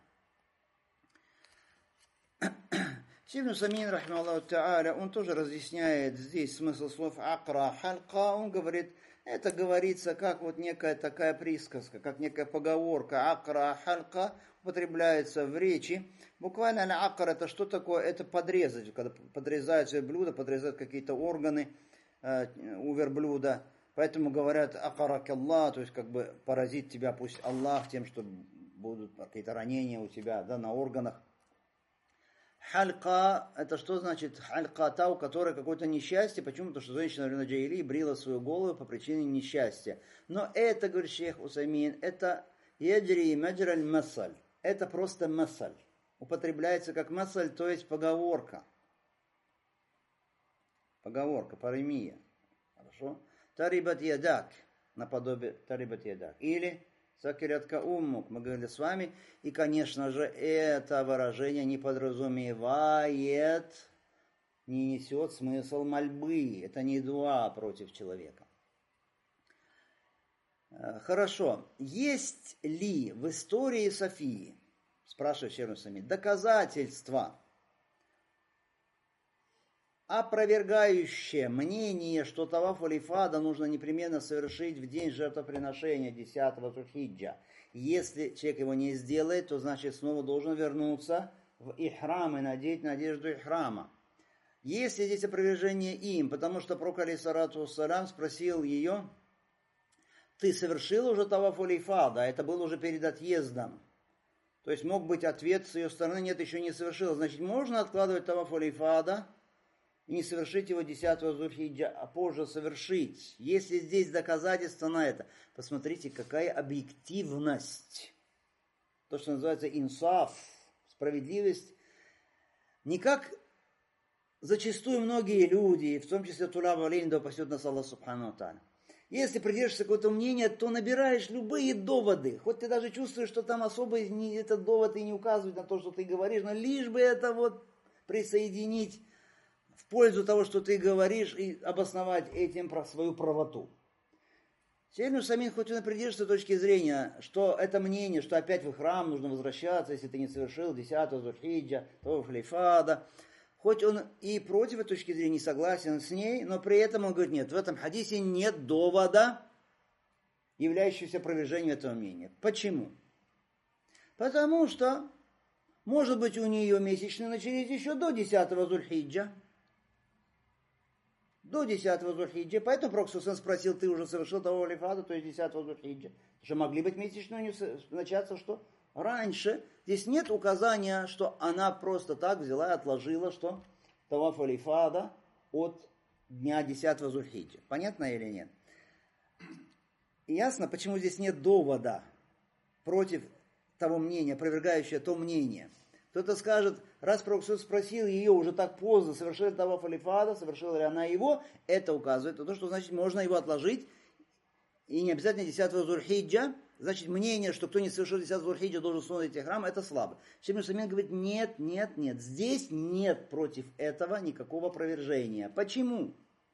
Ибн Самин, рахмаллаху та'аля, он тоже разъясняет здесь смысл слов акра халька. Он говорит, Это говорится как вот некая такая присказка, как некая поговорка. Акра халька употребляется в речи. Буквально акра это что такое? Это подрезать, когда подрезают блюдо, подрезают какие-то органы э, у верблюда. Поэтому говорят акарак Аллах, то есть как бы поразит тебя пусть Аллах тем, что будут какие-то ранения у тебя, да, на органах. Халька, это что значит? Халька та, у которой какое-то несчастье. Почему? Потому что женщина на Джаили брила свою голову по причине несчастья. Но это, говорит шейх Усаймин, это яджри маджраль масаль. Это просто масаль. Употребляется как масаль, то есть поговорка. Поговорка, паремия. Хорошо? Тарибат ядак, наподобие тарибат ядак. Или Сакирятка уммук, мы говорили с вами, и, конечно же, это выражение не подразумевает, не несет смысл мольбы, это не дуа против человека. Хорошо, есть ли в истории Софии, спрашиваю Шейх сами, доказательства, опровергающее мнение, что таваф аль-ифада нужно непременно совершить в день жертвоприношения десятого Зуль-хиджа. Если человек его не сделает, то значит снова должен вернуться в ихрам и надеть надежду ихрама. Есть ли здесь опровержение им? Потому что пророк алейхиссалату вассалям спросил ее, ты совершил уже таваф аль-ифада, это было уже перед отъездом. То есть мог быть ответ с ее стороны, нет, еще не совершил. Значит, можно откладывать таваф аль-ифада и не совершить его десятого Зуль-хиджа, а позже совершить. Если здесь доказательства на это, посмотрите, какая объективность. То, что называется инсаф, справедливость. Не как зачастую многие люди, в том числе Тулаб Алейн, да упасет нас Аллах Субхану ва Тааля. Если придержишься какого-то мнения, то набираешь любые доводы. Хоть ты даже чувствуешь, что там особо не, этот довод и не указывает на то, что ты говоришь, но лишь бы это вот присоединить в пользу того, что ты говоришь, и обосновать этим про свою правоту. Сейн Усаймин, хоть он и придерживается точки зрения, что это мнение, что опять в храм нужно возвращаться, если ты не совершил десятого Зуль-хиджа, таваф аль-ифада, хоть он и против этой точки зрения не согласен с ней, но при этом он говорит, нет, в этом хадисе нет довода, являющегося опровержением этого мнения. Почему? Потому что, может быть, у нее месячные начались еще до десятого Зуль-хиджа, до десятого Зуль-хиджа. Поэтому Пророк спросил, ты уже совершил таваф аль-ифада, то есть десятого Зуль-хиджа. Что могли быть месячные начаться что? Раньше. Здесь нет указания, что она просто так взяла и отложила, что таваф аль-ифада от дня десятого Зуль-хиджа. Понятно или нет? Ясно, почему здесь нет довода против того мнения, опровергающего то мнение. Кто-то скажет, раз Пророк спросил ее уже так поздно, совершила таваф аль-ифада, совершила ли она его, это указывает на то, что значит можно его отложить, и не обязательно десятого Зуль-хиджа, значит мнение, что кто не совершил десятого Зуль-хиджа должен снова идти в храм, это слабо. Шейх Усаймин говорит, нет, нет, нет, здесь нет против этого никакого опровержения. Почему?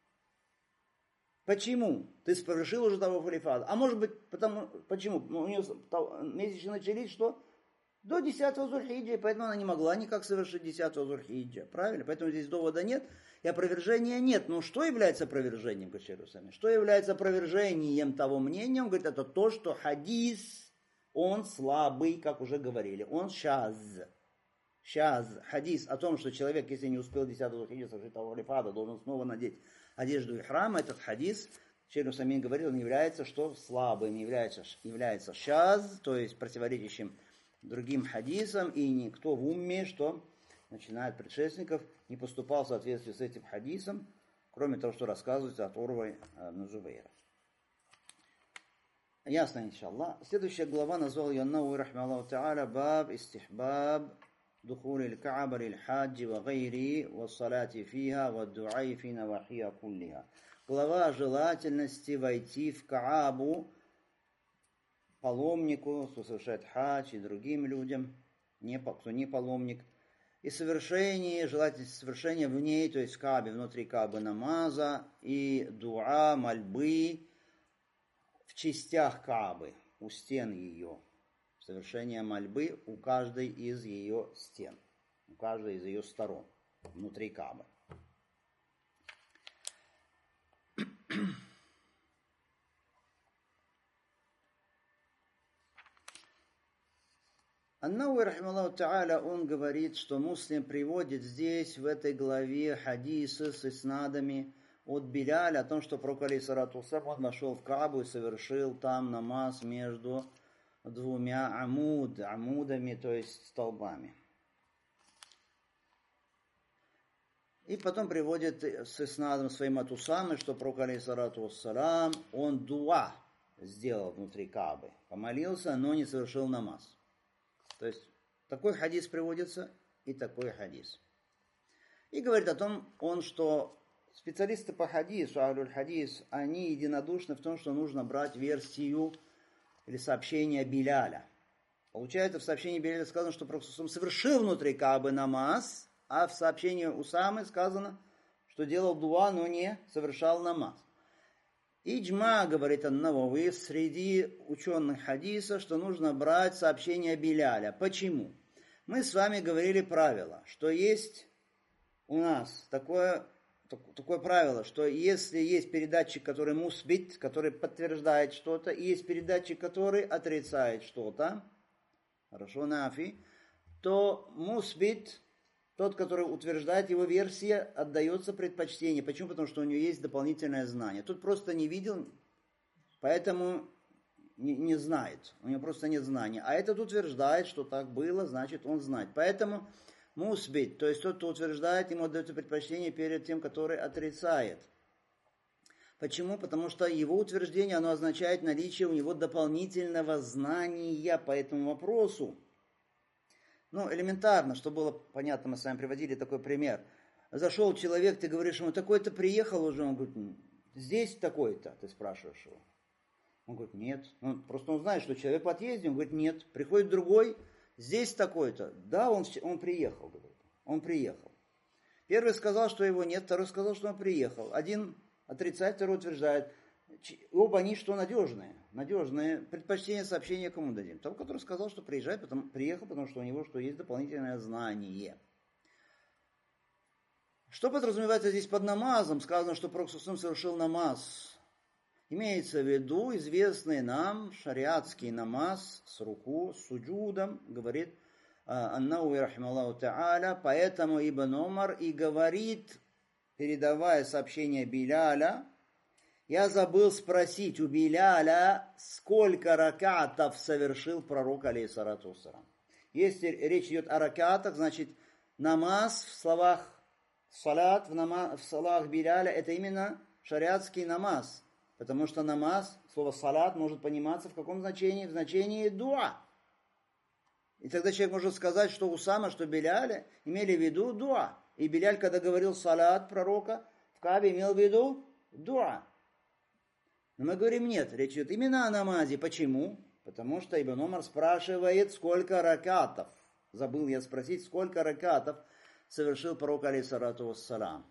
Почему? Ты совершил уже таваф аль-ифада. А может быть, потому, почему? У нее месячные начались, что? До десятого Зуль-хиджа, поэтому она не могла никак совершить десятого Зуль-хиджа. Правильно? Поэтому здесь довода нет и опровержения нет. Но что является опровержением, говорит Шейх Усаймин? Что является опровержением того мнения? Он говорит, это то, что хадис, он слабый, как уже говорили. Он шаз. Шаз. Хадис о том, что человек, если не успел десятого Зуль-хиджа совершить таваф аль-ифада, должен снова надеть одежду ихрама. Этот хадис, Шейх Усаймин говорил, он является что? Слабым. Является, является шаз, то есть противоречащим другим хадисам, и никто в умме, что начиная от предшественников, не поступал в соответствии с этим хадисом, кроме того, что рассказывается от Урвы ибн Зубайра. Ясно, иншаллах. Следующая глава назвал ее Науи рахмаллаху та'аля баб истихбаб духули аль-Кааба лиль-хаджи ва гайри ва салати фиха ва ду'ай фи навахия куллиха. Глава о желательности войти в Каабу паломнику, кто совершает хадж, и другим людям, не, кто не паломник, и совершение, желательно совершения в ней, то есть в Каабе, внутри Каабы намаза, и дуа, мольбы в частях Каабы, у стен ее, совершение мольбы у каждой из ее стен, у каждой из ее сторон, внутри Каабы. Ан-Навави, рахимахуллаху та'аля, он говорит, что Муслим приводит здесь, в этой главе, хадисы с иснадами от Биляля о том, что пророк алейхиссалату вассалям, он вошел в Каабу и совершил там намаз между двумя амуд, амудами, то есть столбами. И потом приводит с иснадом своим от Усамы, что пророк алейхиссалату вассалям, он дуа сделал внутри Каабы, помолился, но не совершил намаз. То есть такой хадис приводится и такой хадис. И говорит о том, он, что специалисты по хадису, ахлюль хадис, они единодушны в том, что нужно брать версию или сообщение Биляля. Получается, в сообщении Биляля сказано, что пророк совершил внутри Каабы намаз, а в сообщении Усамы сказано, что делал дуа, но не совершал намаз. Иджма, говорит ан-Навави, среди ученых хадиса, что нужно брать сообщение Биляля. Почему? Мы с вами говорили правило, что есть у нас такое, такое правило, что если есть передатчик, который мусбит, который подтверждает что-то, и есть передатчик, который отрицает что-то, хорошо, нафи, то мусбит, тот, который утверждает его версия, отдается предпочтение. Почему? Потому что у него есть дополнительное знание. Тут просто не видел, поэтому не, не знает. У него просто нет знания. А этот утверждает, что так было, значит он знает. Поэтому мусбит, то есть тот, кто утверждает, ему отдается предпочтение перед тем, который отрицает. Почему? Потому что его утверждение, оно означает наличие у него дополнительного знания по этому вопросу. Ну, элементарно, чтобы было понятно, мы с вами приводили такой пример. Зашел человек, ты говоришь ему, такой-то приехал уже, он говорит, здесь такой-то, ты спрашиваешь его. Он говорит, нет. Ну, просто он знает, что человек в отъезде, он говорит, нет. Приходит другой, здесь такой-то. Да, он, он приехал, говорит, он приехал. Первый сказал, что его нет, второй сказал, что он приехал. Один отрицает, второй утверждает. Оба они что надежные, надежные. Предпочтение сообщения кому дадим? Тому, который сказал, что приезжает, потому, приехал, потому что у него что есть дополнительное знание. Что подразумевается здесь под намазом? Сказано, что пророк совершил намаз. Имеется в виду известный нам шариатский намаз с руку, с суджудом, говорит ан-Навави, рахимахуллаху та'аля. Поэтому Ибн Умар и говорит, передавая сообщение Биляля, я забыл спросить у Биляля, сколько ракатов совершил пророк, алейхиссалату вассалям. Если речь идет о ракатах, значит, намаз в словах салат, в, намаз, в словах Биляля, это именно шариатский намаз. Потому что намаз, слово салат, может пониматься в каком значении? В значении дуа. И тогда человек может сказать, что Усама, что Биляля имели в виду дуа. И Биляль, когда говорил салат пророка, в Каабе имел в виду дуа. Но мы говорим, нет, речь идет именно о намазе. Почему? Потому что Ибн Умар спрашивает, сколько ракатов. Забыл я спросить, сколько ракатов совершил пророк, алейхиссалату вассалям.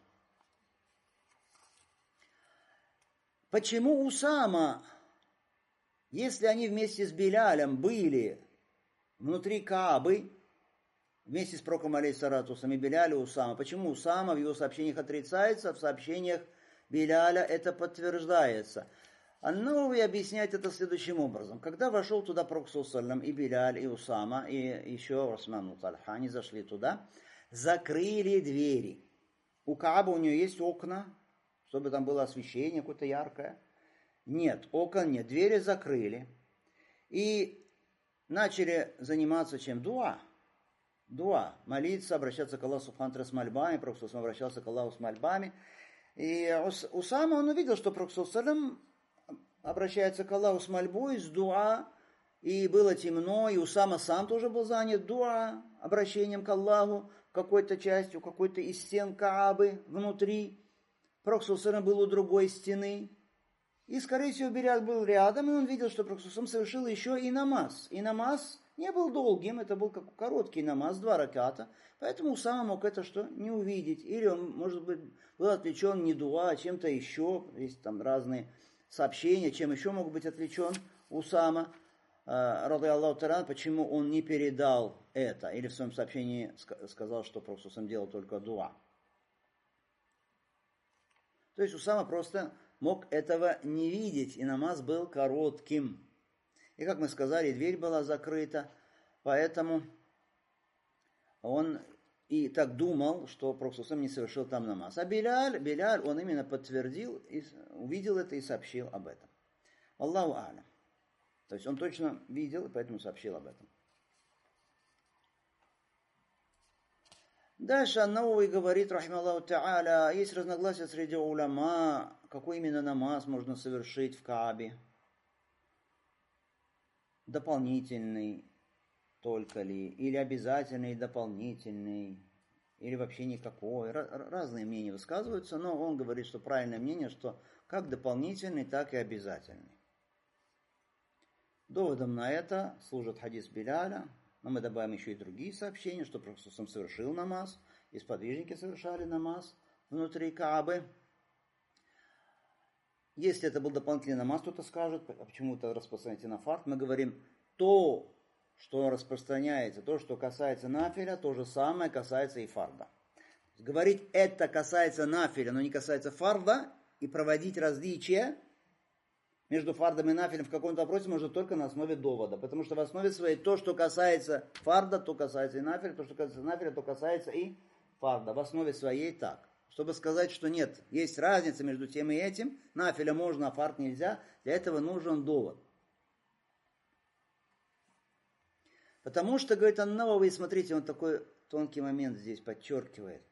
Почему Усама, если они вместе с Билялем были внутри Каабы, вместе с пророком, алейхиссалату вассалям, и Биляль и Усама, почему Усама в его сообщениях отрицается, в сообщениях Биляля это подтверждается? Ан-Навави объясняет это следующим образом. Когда вошел туда пророк саллаллаху и Биляль, и Усама, и еще Усман ибн Тальха, они зашли туда, закрыли двери. У Кааба у нее есть окна, чтобы там было освещение какое-то яркое. Нет, окон нет, двери закрыли. И начали заниматься чем? Дуа. Дуа. Молиться, обращаться к Аллаху субхану ва тааля с мольбами. Пророк саллаллаху обращался к Аллаху с мольбами. И Усама, он увидел, что пророк саллаллаху обращается к Аллаху с мольбой, с дуа, и было темно, и Усама сам тоже был занят дуа, обращением к Аллаху, какой-то частью, какой-то из стен Каабы внутри. Пророк саллаллаху был у другой стены, и, скорее всего, Биляль был рядом, и он видел, что пророк саллаллаху совершил еще и намаз. И намаз не был долгим, это был как короткий намаз, два раката, поэтому Усама мог это что не увидеть, или он, может быть, был отвлечен не дуа, а чем-то еще, есть там разные сообщения, чем еще мог быть отвлечен Усама, ради Аллаху та'аля, почему он не передал это, или в своем сообщении сказал, что пророк саллаллаху делал только дуа. То есть Усама просто мог этого не видеть, и намаз был коротким. И как мы сказали, дверь была закрыта. Поэтому он и так думал, что Пророк не совершил там намаз. А Биляль, Биляль, он именно подтвердил, и увидел это и сообщил об этом. Аллаху а'лям. То есть он точно видел, и поэтому сообщил об этом. Дальше Ан-Навави говорит, рахималлаху та'аля, есть разногласия среди уляма, какой именно намаз можно совершить в Каабе. Дополнительный только ли, или обязательный дополнительный, или вообще никакой. Разные мнения высказываются, но он говорит, что правильное мнение, что как дополнительный, так и обязательный. Доводом на это служит хадис Биляля, но мы добавим еще и другие сообщения, что Пророк совершил намаз, и сподвижники совершали намаз внутри Каабы. Если это был дополнительный намаз, кто-то скажет, а почему это распространяется на фард, мы говорим, то, что распространяется, то, что касается нафиля, то же самое касается и фарда. Говорить, это касается нафиля, но не касается фарда, и проводить различия между фардом и нафилем в каком-то вопросе можно только на основе довода. Потому что в основе своей то, что касается фарда, то касается и нафиля, то, что касается нафиля, то касается и фарда. В основе своей так. Чтобы сказать, что нет, есть разница между тем и этим, нафиля можно, а фард нельзя, для этого нужен довод. Потому что, говорит Ан-Навави, смотрите, он такой тонкий момент здесь подчеркивает.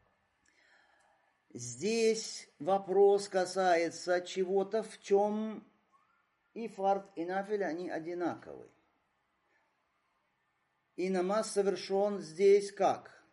Здесь вопрос касается чего-то, в чем и фард, и нафиль, они одинаковы. И намаз совершен здесь как?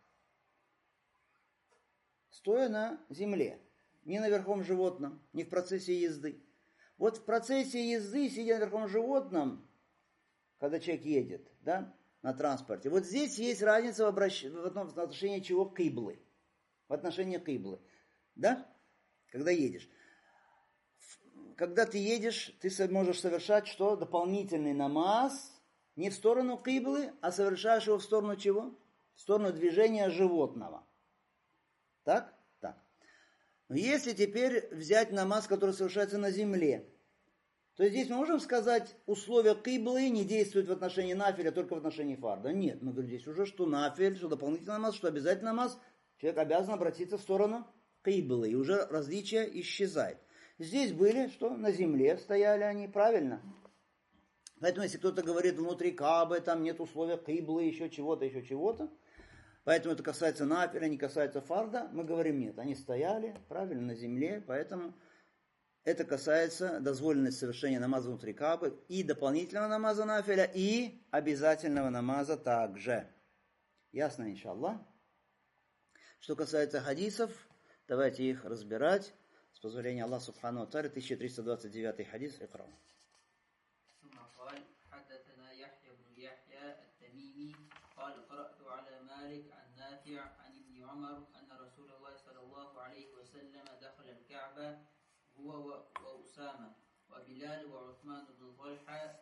Стоя на земле. Не на верхом животном, не в процессе езды. Вот в процессе езды, сидя на верхом животном, когда человек едет, да, на транспорте, вот здесь есть разница в, обращ... в отношении чего? Киблы. В отношении киблы. Да? Когда едешь. Когда ты едешь, ты можешь совершать что? Дополнительный намаз. Не в сторону киблы, а совершаешь его в сторону чего? В сторону движения животного. Так? Так. Но если теперь взять намаз, который совершается на земле, то здесь мы можем сказать, условия киблы не действуют в отношении нафиля, только в отношении фарда. Нет, мы говорим здесь уже, что нафиль, что дополнительный намаз, что обязательный намаз, человек обязан обратиться в сторону киблы, и уже различие исчезает. Здесь были, что на земле стояли они, правильно? Поэтому, если кто-то говорит, внутри Каабы там нет условия киблы, еще чего-то, еще чего-то, поэтому это касается нафиля, не касается фарда, мы говорим, нет, они стояли, правильно, на земле, поэтому это касается дозволенности совершения намаза внутри Каабы и дополнительного намаза нафиля, и обязательного намаза также. Ясно, иншаллах? Что касается хадисов, давайте их разбирать. С позволения Аллаха Субхану ва Тааля, тысяча триста двадцать девятый хадис, икрам. ثم قال حدثنا يحيى بن يحيى التميمي قال قرأت على مالك عن نافع عن ابن عمر أن رسول الله صلى الله عليه وسلم دخل الكعبة هو وأسامة وبلال وعثمان بن طلحة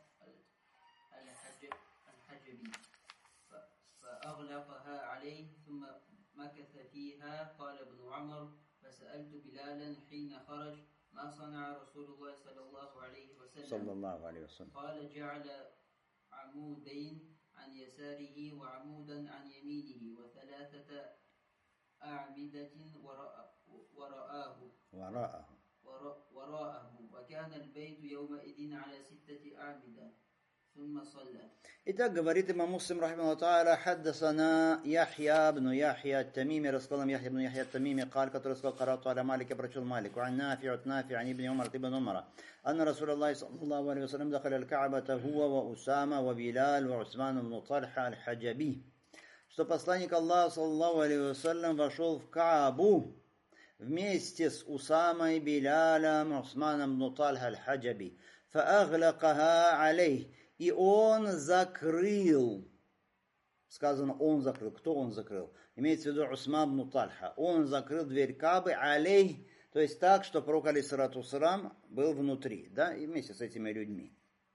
الحجبي فأغلقها عليه ثم مكث فيها. قال ابن عمر فسألت بلالا حين خرج ما صنع رسول الله صلى الله عليه وسلم صلى الله عليه وسلم قال جعل عمودين عن يساره وعمودا عن يمينه وثلاثة أعمدة وراء وراءه وراءه وراءه وكان البيت يومئذ على ستة أعمدة ثم صلى. Итак, говорит имам Муслим, рахимахуллаху тааля, хаддасана Яхья бну Яхья ат-Тамими, рассказал нам Яхья бну Яхья ат-Тамими, قال, который сказал, карату аля Малик, я прочел Малику, ан Нафи, от Нафи, ан ибн Умар, ибн Умара, анна Расул Аллах, саллаллаху алейхи ва саллям, дахаля аль-Ка'бата, хуа ва Усама, ва Билаль, ва Усман ибн Тальха аль-Хаджаби. Что посланник Аллаха, саллаллаху алейхи ва саллям, вошел в Каабу вместе с Усамой, Билалем, Усманом ибн Тальха аль-Хаджаби. Фааглакаха алейх. И он закрыл, сказано, он закрыл. Кто он закрыл? Имеется в виду Усман ибн Тальха. Он закрыл дверь Каабы, алейх, то есть так, что пророк алейхиссалату вассалам был внутри, да, и вместе с этими людьми.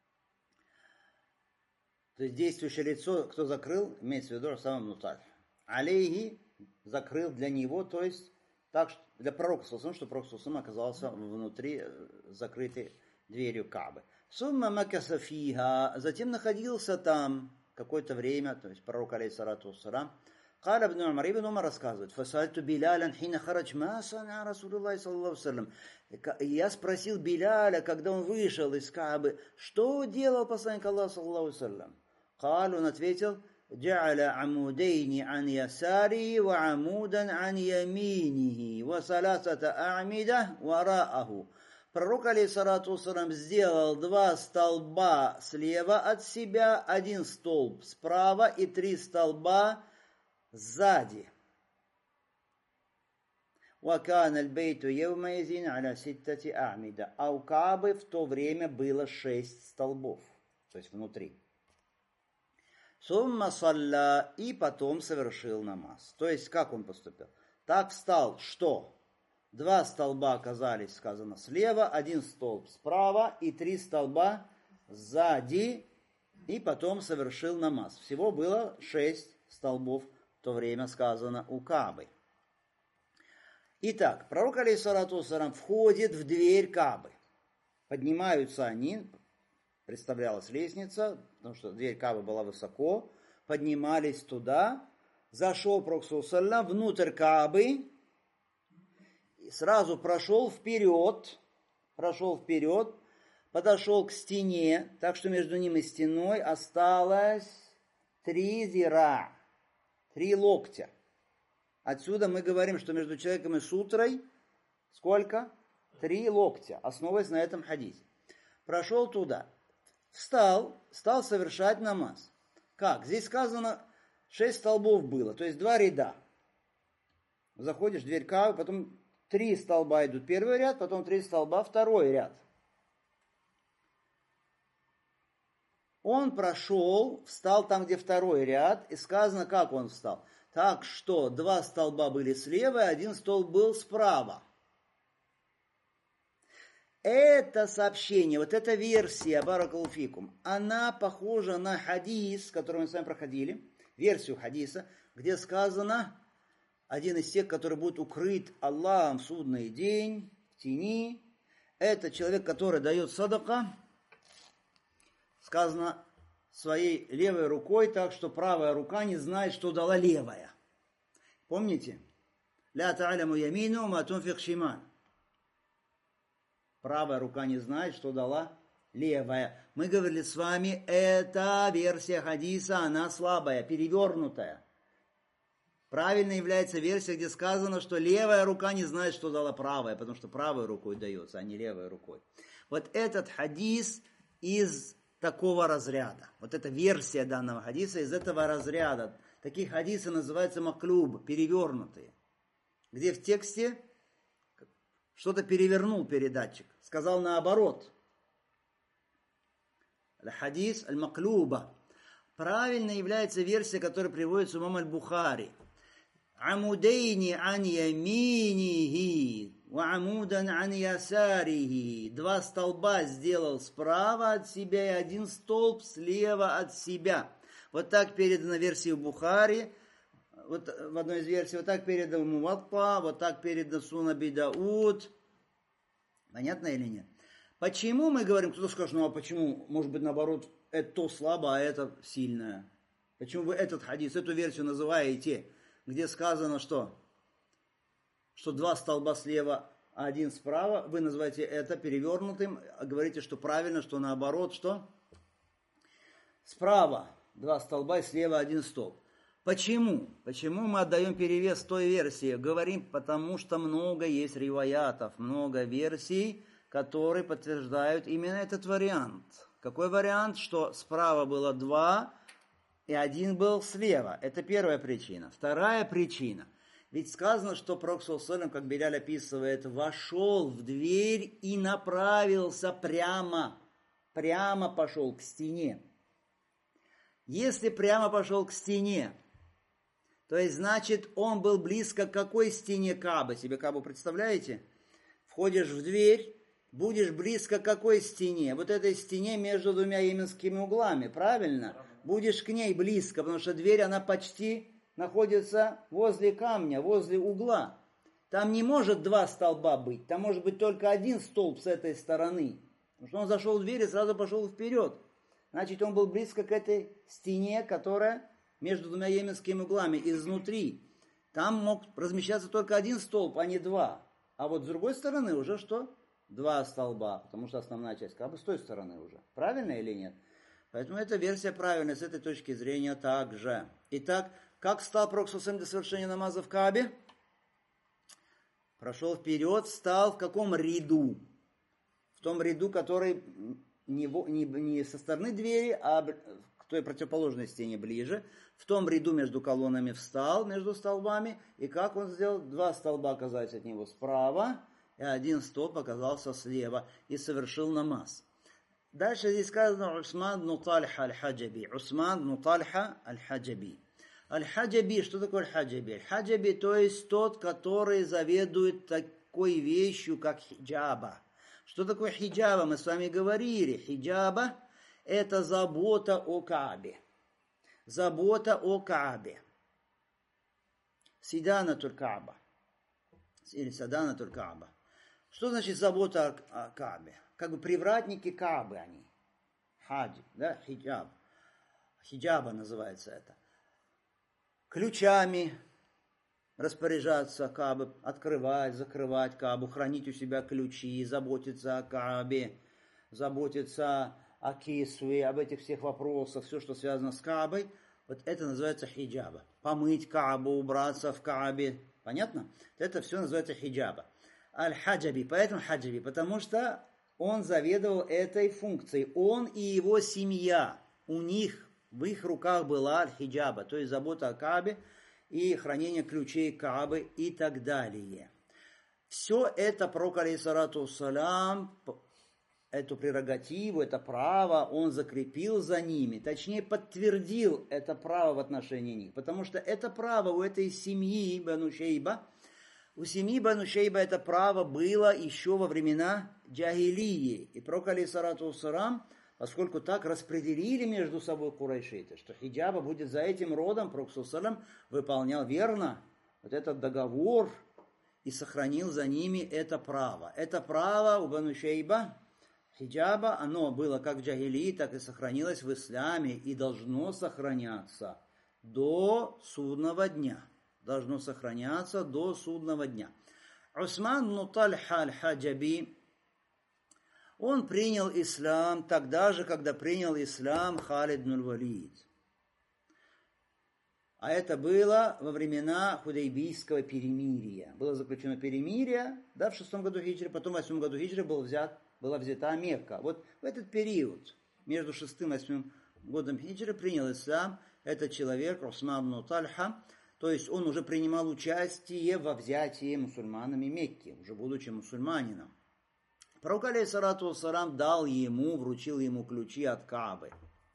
То есть действующее лицо, кто закрыл, имеется в виду Усман ибн Тальха. Алейхи закрыл для него, то есть так, что для пророка, что пророк оказался внутри закрытой дверью Каабы. Сумма макаса фиха, затем находился там, какое-то время, то есть пророк алейхиссалату вассалам, قال ابن عمر, ибн Умар рассказывает, فسألت بلالا حين خرج ما صنع رسول الله صلى الله عليه وسلم. Я спросил Биляля, когда он вышел из Каабы, что делал посланник Аллаха саллаллаху алейхи вассалям? قال, он ответил, جعل عمودين عن يساره وعمودا عن يمينه وثلاثة أعمدة وراءه. Пророк алейхиссалату вассалам сделал два столба слева от себя, один столб справа и три столба сзади. وَكَانَ الْبَيْتُ يَوْمَئِذٍ عَلَى سِتَّةِ أَعْمِدَةٍ. А у Каабы в то время было шесть столбов, то есть внутри. ثُمَّ صَلَّى, и потом совершил намаз. То есть, как он поступил? Так встал, что два столба оказались, сказано, слева, один столб справа и три столба сзади, и потом совершил намаз. Всего было шесть столбов, в то время сказано у Каабы. Итак, пророк алейхиссалату вассалам входит в дверь Каабы. Поднимаются они, представлялась лестница, потому что дверь Каабы была высоко, поднимались туда, зашел пророк саллаллаху алейхи ва саллям внутрь Каабы, сразу прошел вперед, прошел вперед, подошел к стене, так что между ним и стеной осталось три зира, три локтя. Отсюда мы говорим, что между человеком и сутрой сколько? Три локтя, основываясь на этом хадисе. Прошел туда, встал, стал совершать намаз. Как? Здесь сказано, шесть столбов было, то есть два ряда. Заходишь в дверь Каабы, потом три столба идут первый ряд, потом три столба второй ряд. Он прошел, встал там, где второй ряд, и сказано, как он встал. Так что два столба были слева, и один столб был справа. Это сообщение, вот эта версия, баракаллаху фикум, она похожа на хадис, который мы с вами проходили, версию хадиса, где сказано, один из тех, который будет укрыт Аллахом в судный день, в тени, это человек, который дает садака, сказано, своей левой рукой, так что правая рука не знает, что дала левая. Помните? «Ля та'аляму ямину ма тунфик шималь». Правая рука не знает, что дала левая. Мы говорили с вами, эта версия хадиса, она слабая, перевернутая. Правильно является версия, где сказано, что левая рука не знает, что дала правая, потому что правой рукой дается, а не левой рукой. Вот этот хадис из такого разряда. Вот эта версия данного хадиса из этого разряда. Такие хадисы называются маклуб, перевернутые. Где в тексте что-то перевернул передатчик. Сказал наоборот. Хадис аль-маклуба. Правильно является версия, которая приводится имам аль-Бухари. Амудейни ан яминихи ва амудан ан ясарихи. Два столба сделал справа от себя и один столб слева от себя. Вот так передана версия Бухари. Вот в одной из версий, вот так передал Муатта, вот так передал Сунан Аби Дауд. Понятно или нет? Почему мы говорим, кто-то скажет, ну а почему, может быть, наоборот, это то слабо, а это сильное? Почему вы этот хадис, эту версию называете, где сказано, что, что два столба слева, а один справа, вы называете это перевернутым, а говорите, что правильно, что наоборот, что справа два столба и слева один столб. Почему? Почему мы отдаем перевес той версии? Говорим, потому что много есть риваятов, много версий, которые подтверждают именно этот вариант. Какой вариант? Что справа было два, и один был слева. Это первая причина. Вторая причина. Ведь сказано, что пророк, саллаллаху алейхи ва саллям, как Биляль описывает, вошел в дверь и направился прямо. Прямо пошел к стене. Если прямо пошел к стене, то есть, значит, он был близко к какой стене Каабы? Себе Каабу представляете? Входишь в дверь, будешь близко к какой стене? Вот этой стене между двумя йеменскими углами, правильно? Будешь к ней близко, потому что дверь, она почти находится возле камня, возле угла. Там не может два столба быть, там может быть только один столб с этой стороны. Потому что он зашел в дверь и сразу пошел вперед. Значит, он был близко к этой стене, которая между двумя йеменскими углами, изнутри. Там мог размещаться только один столб, а не два. А вот с другой стороны уже что? Два столба, потому что основная часть Каабы с той стороны уже. Правильно или нет? Поэтому эта версия правильная с этой точки зрения также. Итак, как стал Пророк для совершения намаза в Каабе? Прошел вперед, встал в каком ряду? В том ряду, который не, не, не со стороны двери, а к той противоположной стене ближе. В том ряду между колоннами встал, между столбами. И как он сделал? Два столба оказались от него справа, и один столб оказался слева. И совершил намаз. Дальше здесь сказано Усман бн Тальха аль-Хаджаби. Усман бн Тальха аль-Хаджаби. Аль-Хаджаби, что такое аль-Хаджаби? Аль-Хаджаби, то есть тот, который заведует такой вещью, как хиджаба. Что такое хиджаба? Мы с вами говорили. Хиджаба – это забота о Каабе. Забота о Каабе. Сиданатуль Кааба. Или Саданатуль Кааба. Что значит забота о Каабе? Как бы привратники Каабы они. Хаджи, да, хиджаб. Хиджаба называется это. Ключами распоряжаться Каабы, открывать, закрывать Каабу, хранить у себя ключи, заботиться о Каабе, заботиться о кисве, об этих всех вопросах, все, что связано с Каабой, вот это называется хиджаба. Помыть Каабу, убраться в Каабе, понятно? Это все называется хиджаба. Аль-Хаджаби, поэтому хаджаби, потому что он заведовал этой функцией, он и его семья, у них, в их руках была аль-хиджаба, то есть забота о Каабе и хранение ключей Каабы и так далее. Все это пророк, алейхиссалату вассалям, эту прерогативу, это право он закрепил за ними, точнее подтвердил это право в отношении них, потому что это право у этой семьи Бану Шейба, у семьи Бану Шейба это право было еще во времена джахилии, и пророк, алейхиссалату вассалям, поскольку так распределили между собой курайшиты, что хиджаба будет за этим родом, пророк саллаллаху выполнял верно вот этот договор и сохранил за ними это право. Это право у Бану Шейба, хиджаба, оно было как в джахилии, так и сохранилось в исламе и должно сохраняться до судного дня. Должно сохраняться до судного дня. Усман бн Тальха аль-Хаджаби, он принял ислам тогда же, когда принял ислам Халид бн Валид. А это было во времена Худайбийского перемирия. Было заключено перемирие, да, в шестом году хиджры, потом в восьмом году хиджры был взят, была взята Мекка. Вот в этот период, между шестым и восьмым годом хиджры, принял ислам этот человек, Усман бн Тальха, то есть он уже принимал участие во взятии мусульманами Мекки, уже будучи мусульманином. Пророк, алейхиссалату вассалам, дал ему, вручил ему ключи от Каабы.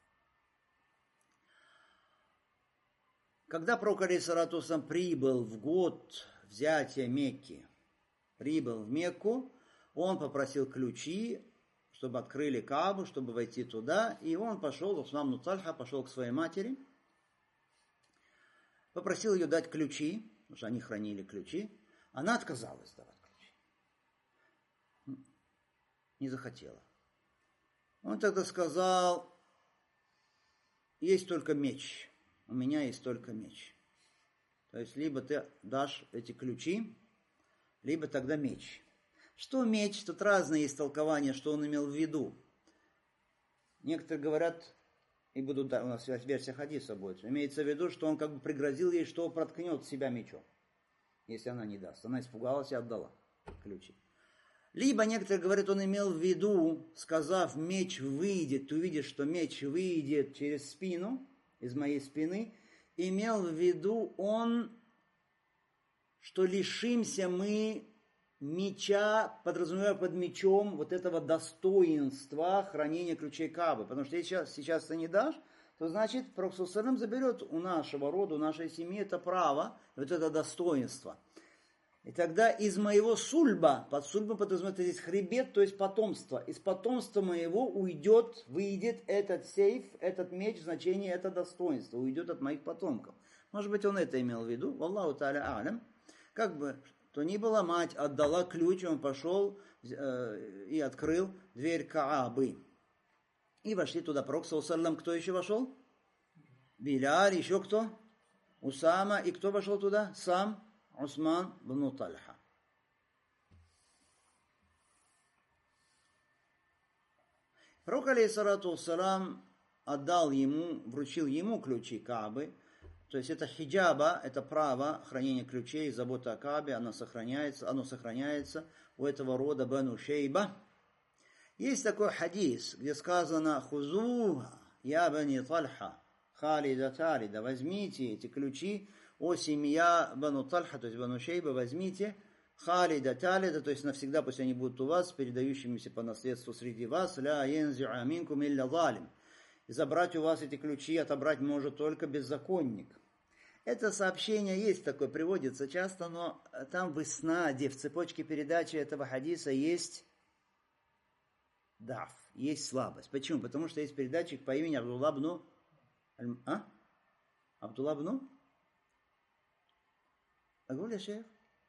Когда пророк, алейхиссалату вассалам, прибыл в год взятия Мекки, прибыл в Мекку, он попросил ключи, чтобы открыли Каабу, чтобы войти туда, и он пошел, Усман бн Тальха пошел к своей матери, попросил ее дать ключи, потому что они хранили ключи, она отказалась давать. Не захотела. Он тогда сказал, есть только меч. У меня есть только меч. То есть, либо ты дашь эти ключи, либо тогда меч. Что меч? Тут разные есть толкования, что он имел в виду. Некоторые говорят, и будут, да, у нас версия хадиса будет, имеется в виду, что он как бы пригрозил ей, что проткнет себя мечом, если она не даст. Она испугалась и отдала ключи. Либо некоторые говорят, он имел в виду, сказав, меч выйдет, ты увидишь, что меч выйдет через спину, из моей спины, имел в виду он, что лишимся мы меча, подразумевая под мечом вот этого достоинства хранения ключей Каабы. Потому что если сейчас, сейчас ты не дашь, то значит, Пророк саллаллаху алейхи ва саллям заберет у нашего рода, у нашей семьи это право, вот это достоинство. И тогда из моего сульба, под сульбом подразумевается здесь хребет, то есть потомство. Из потомства моего уйдет, выйдет этот сейф, этот меч, значение, это достоинство, уйдет от моих потомков. Может быть, он это имел в виду. Валлаху та'аля алям. Как бы то ни было, мать отдала ключ, он пошел э, и открыл дверь Каабы. И вошли туда пророк, саллаллаху. Кто еще вошел? Биляль, еще кто? Усама. И кто вошел туда? Сам Усман бн Тальха. Пророк, алейхиссалату вассалам, отдал ему, вручил ему ключи Каабы. То есть это хиджаба, это право хранения ключей, забота о Каабе, оно сохраняется, оно сохраняется у этого рода Бану Шейба. Есть такой хадис, где сказано: «Хузуха, я бани Тальха, Халида Талида», возьмите эти ключи, о семья Бану Тальха, то есть Бану Шейба, возьмите Халида Талида, то есть навсегда пусть они будут у вас, передающимися по наследству среди вас, ля янзи'а минкум илля залим. И забрать у вас эти ключи отобрать может только беззаконник. Это сообщение есть такое, приводится часто, но там в иснаде, в цепочке передачи этого хадиса есть даф, есть слабость. Почему? Потому что есть передатчик по имени Абдулла бну... А? Абдулла бну? Агуля шейх?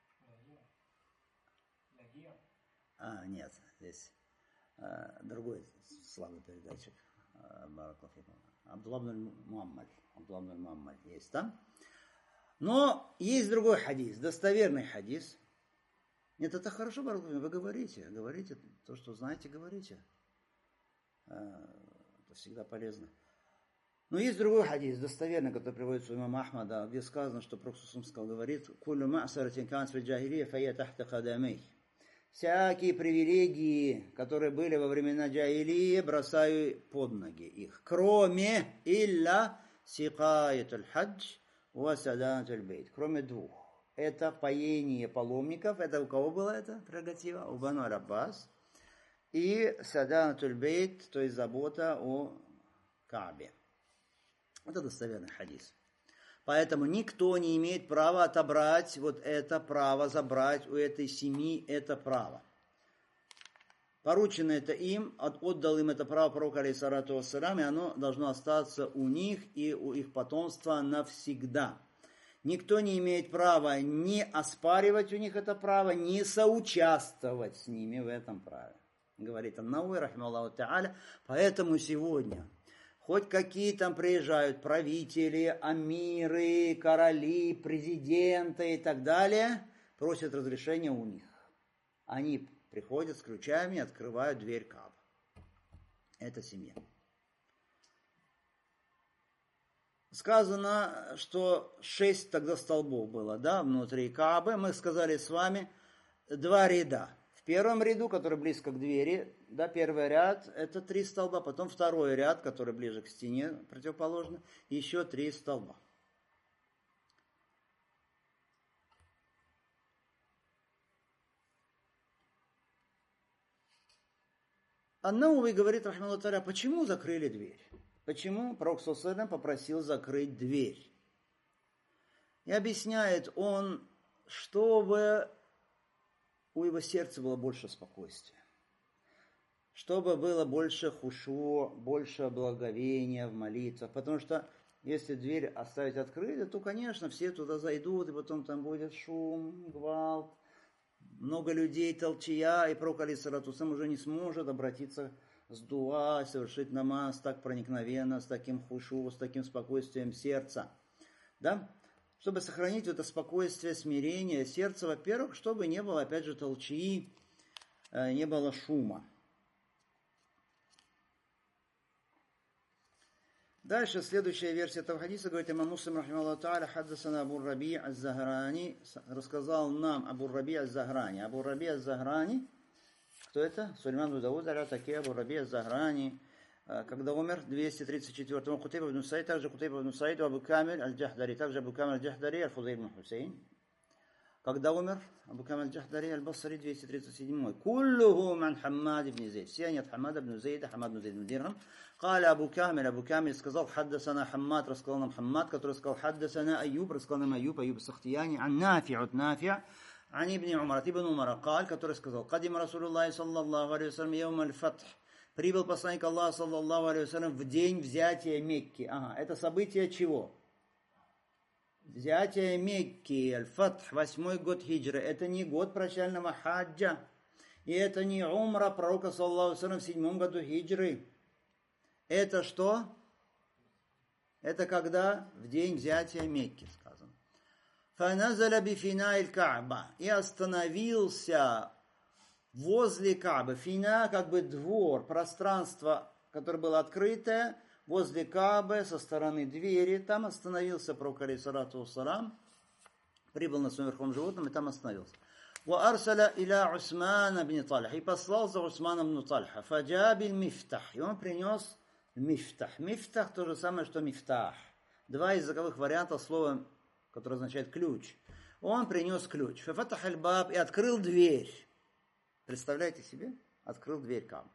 А, нет, здесь а, другой слабый передатчик. Абдулла бну Муаммаль. Абдулла бну Муаммаль есть там. Но есть другой хадис, достоверный хадис. Нет, это хорошо, вы говорите, говорите то, что знаете, говорите. Это всегда полезно. Но есть другой хадис, достоверный, который приводится у имама Ахмада, где сказано, что Пророк сказал, говорит: «Куллю ма'саратин канат фи джахилия фая тахта кадамей». Всякие привилегии, которые были во времена джахилии, бросаю под ноги их. Кроме илля сикаят аль-хадж ва саданат аль-бейт. Кроме двух. Это поение паломников. Это у кого была эта прерогатива? У Бану аль-Аббас. И саданат аль-бейт, то есть забота о Каабе. Это достоверный хадис. Поэтому никто не имеет права отобрать вот это право, забрать у этой семьи это право. Поручено это им, отдал им это право пророк, алейхиссалату вассалам, и оно должно остаться у них и у их потомства навсегда. Никто не имеет права ни оспаривать у них это право, ни соучаствовать с ними в этом праве. Говорит Ан-Навави, рахимахуллаху та'аля. Поэтому сегодня... Хоть какие там приезжают правители, амиры, короли, президенты и так далее, просят разрешения у них. Они приходят с ключами и открывают дверь Каабы. Это семья. Сказано, что шесть тогда столбов было, да, внутри Каабы. Мы сказали с вами два ряда. В первом ряду, который близко к двери, да, первый ряд, это три столба, потом второй ряд, который ближе к стене, противоположно, еще три столба. Ан-Навави говорит, рахмаллаху та'аля, почему закрыли дверь? Почему пророк саллаллаху алейхи ва саллям попросил закрыть дверь? И объясняет он, чтобы у его сердца было больше спокойствия, чтобы было больше хушу, больше благовения в молитвах, потому что если дверь оставить открытой, то, конечно, все туда зайдут, и потом там будет шум, гвалт, много людей, толчья, и пророк, алейхиссалату вассалам, уже не сможет обратиться с дуа, совершить намаз так проникновенно, с таким хушу, с таким спокойствием сердца, да? Чтобы сохранить это спокойствие, смирение сердца, во-первых, чтобы не было, опять же, толчии, не было шума. Дальше, следующая версия этого хадиса, говорит имам Муслим, рахимахуллаху та'аля, хаддасана Абу Раби аз-Захрани, рассказал нам Абу Раби аз-Захрани. Абу Раби аз-Захрани, кто это? Сулейман бин Дауд, аля-таки Абу Раби аз-Захрани, когда умер, двести тридцать четвёртый, Кутайба бин Саид, также Кутайба бин Саид, Абу Камиль аль-Джахдари, также Абу Камиль аль-Джахдари, аль-Фудайл бин Хусейн. Когда умер Абу Камиль аль-Джахдари, аль-Басри, двести тридцать седьмой. Куллуху ман Хаммад ибн Зейд. Все они от Хаммада ибн Зейда, Хаммад ибн Зейд ибн Дирхам. Каля Абу Камиль, Абу Камиль сказал, хаддасана Хаммад, рассказал нам Хаммад, который сказал, хаддасана Аюб, рассказал нам Аюб, Аюб Сахтияни, ан Нафи, от Нафи, ан Ибн Умар, Ибн Умара, Каль, который сказал, кадим Расулуллахи саллаллаху алейхи ва саллям, яум аль-Фатх. Прибыл посланник Аллаха, саллаллаху алейхи ва саллям, в день взятия Мекки. Ага, это событие чего? Взятие Мекки, аль-Фатх, восьмой год хиджры. Это не год прощального хаджа. И это не умра пророка, саллаллаху алейхи ва саллям, в седьмом году хиджры. Это что? Это когда? В день взятия Мекки сказано. فَنَزَلَ بِفِنَاءِ الْكَعْبَةِ и остановился возле Каабы. Фина, как бы двор, пространство, которое было открытое, возле Каабы, со стороны двери. Там остановился пророк, алейхиссалату вассалам, прибыл на своем верховом животном и там остановился. وَأَرْسَلَ إِلَىٰ عُثْمَانَ بْنِ طَلْحَ и послал за Усманом бн Тальха. فَجَاءَ بِالْمِفْتَحِ и он принес мифтах. Мифтах то же самое, что мифтах. Два языковых варианта слова, которое означает ключ. Он принес ключ. فَفَتَحَ الْبَابِ и открыл дверь. Представляете себе? Открыл дверь Каабы.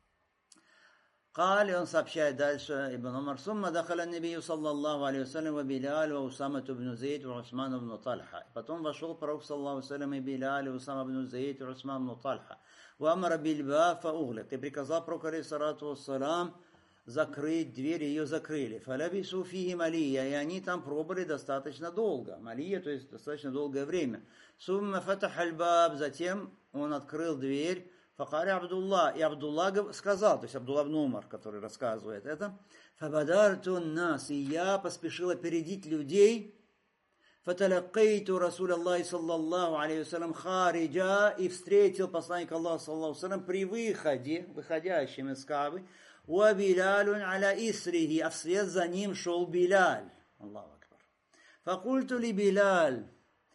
قال, он сообщает дальше, Ибн Умар, ثم دخل النبي صلى الله عليه وسلم وبلال وأسامة بن زيد وعثمان بن طلحة. Потом вошел пророк, саллаллаху алейхи ва саллям, и Билаль, и Усама бн Зейд, и Усман бн Тальха. وأمر بالباب فأغلق. И приказал пророку, алейхиссалату вассалам, закрыть дверь, ее закрыли. فلبثوا فيه مليا, и они там пробыли достаточно долго. Малия, то есть достаточно долгое время. ثم فتح الباب, затем он открыл дверь. Факари Абдулла, и Абдулла сказал, то есть Абдулла бн Умар, который рассказывает это, фабадарту нас, и я поспешил опередить людей, фаталаккейту Расуля Аллахи саллаллаху алейхи вассалям хариджа, и встретил посланника Аллаха саллаллаху алейхи вассалям при выходе, выходящим из Каабы, уа Билялюн аля исрихи, а вслед за ним шел Биляль. Аллаху акбар. Факульту ли Биляль,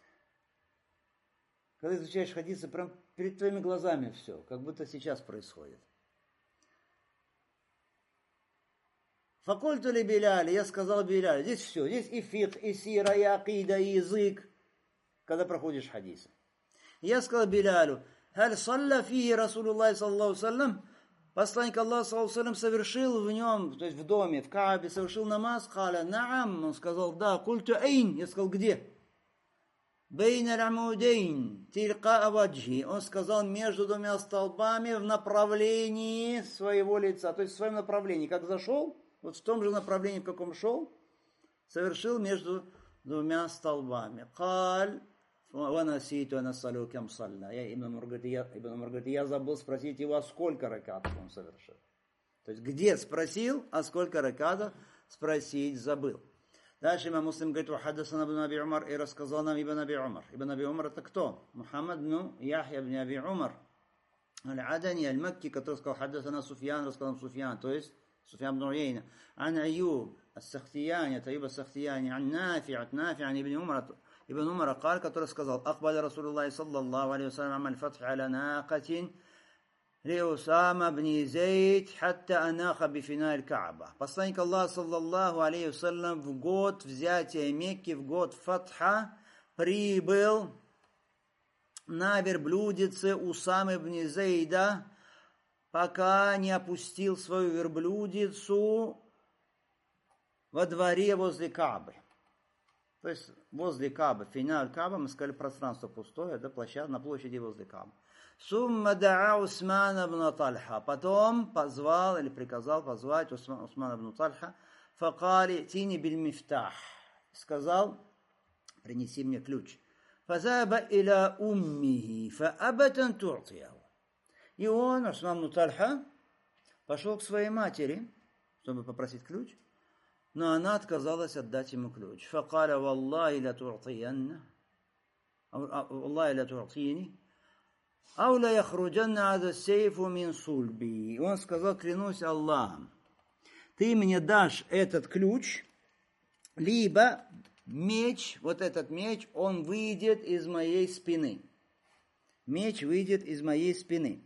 когда изучаешь хадисы, прям перед твоими глазами все, как будто сейчас происходит. Факульту ли Биляль, я сказал Биляль, здесь все, здесь и фикх, и сира, и акида, и язык, когда проходишь хадисы. Я сказал Билялю, халь салля фихи Расулуллахи саллаллаху алейхи ва саллям, посланник Аллаха саллаллаху алейхи ва саллям совершил в нем, то есть в доме, в Каабе, совершил намаз, халя наам, он сказал, да, культу эйн, я сказал, где? Бейн аль-амудейн, тилька аваджи. Он сказал, между двумя столбами в направлении своего лица. То есть в своем направлении. Как зашел, вот в том же направлении, в каком шел, совершил между двумя столбами. Каль, ванаситу анасалю кем салля. Я, Ибн Умар говорит, я забыл спросить его, сколько ракатов он совершил. То есть где спросил, а сколько ракатов спросить забыл. Дальше имам Муслим говорит, «Вахаддасана ибн Аби Умар», и рассказал нам Ибн Аби Умар. Ибн Аби Умар это кто? Мухаммад бн Яхья бн Аби Умар. Аль-Адани, Аль-Макки, который сказал, «Хаддасана Суфьян», рассказал нам Суфьян, то есть Суфьян бн Уяйна. Ан Аюб, Ас-Сахтияни, Аюб Ас-Сахтияни, Ан Нафи, Ат Нафи, Ан Ибн Умар, Ибн Умар Акаль, который сказал, «Акбаля Расулуллахи саллаллаху алейхи ва саллям, амаль фатх аля нақатин, Усама бн Зейд, хатта анаха бифина аль-Кааба». Посланник Аллаха саллаллаху алейхи вассалям в год взятия Мекки, в год Фатха, прибыл на верблюдице Усамы бн Зейда, пока не опустил свою верблюдицу во дворе возле Каабы. То есть возле Каабы, фина аль-Кааба, мы сказали, пространство пустое, это площадь на площади возле Каабы. Сумма даа Усмана бн Тальха. Потом позвал или приказал позвать Усмана бн Тальха. Факали тини биль мифтах. Сказал, принеси мне ключ. Фазаба иля уммихи фаабатан ту'тияху. И он, Усман бн Тальха, пошел к своей матери, чтобы попросить ключ, но она отказалась отдать ему ключ. Факаля валлахи ла ту'тиянна. Валлахи ла ту'тини. Ауля яхруджанна ада сейфу мин сульби. Он сказал, клянусь Аллахом, ты мне дашь этот ключ, либо меч, вот этот меч, он выйдет из моей спины. Меч выйдет из моей спины.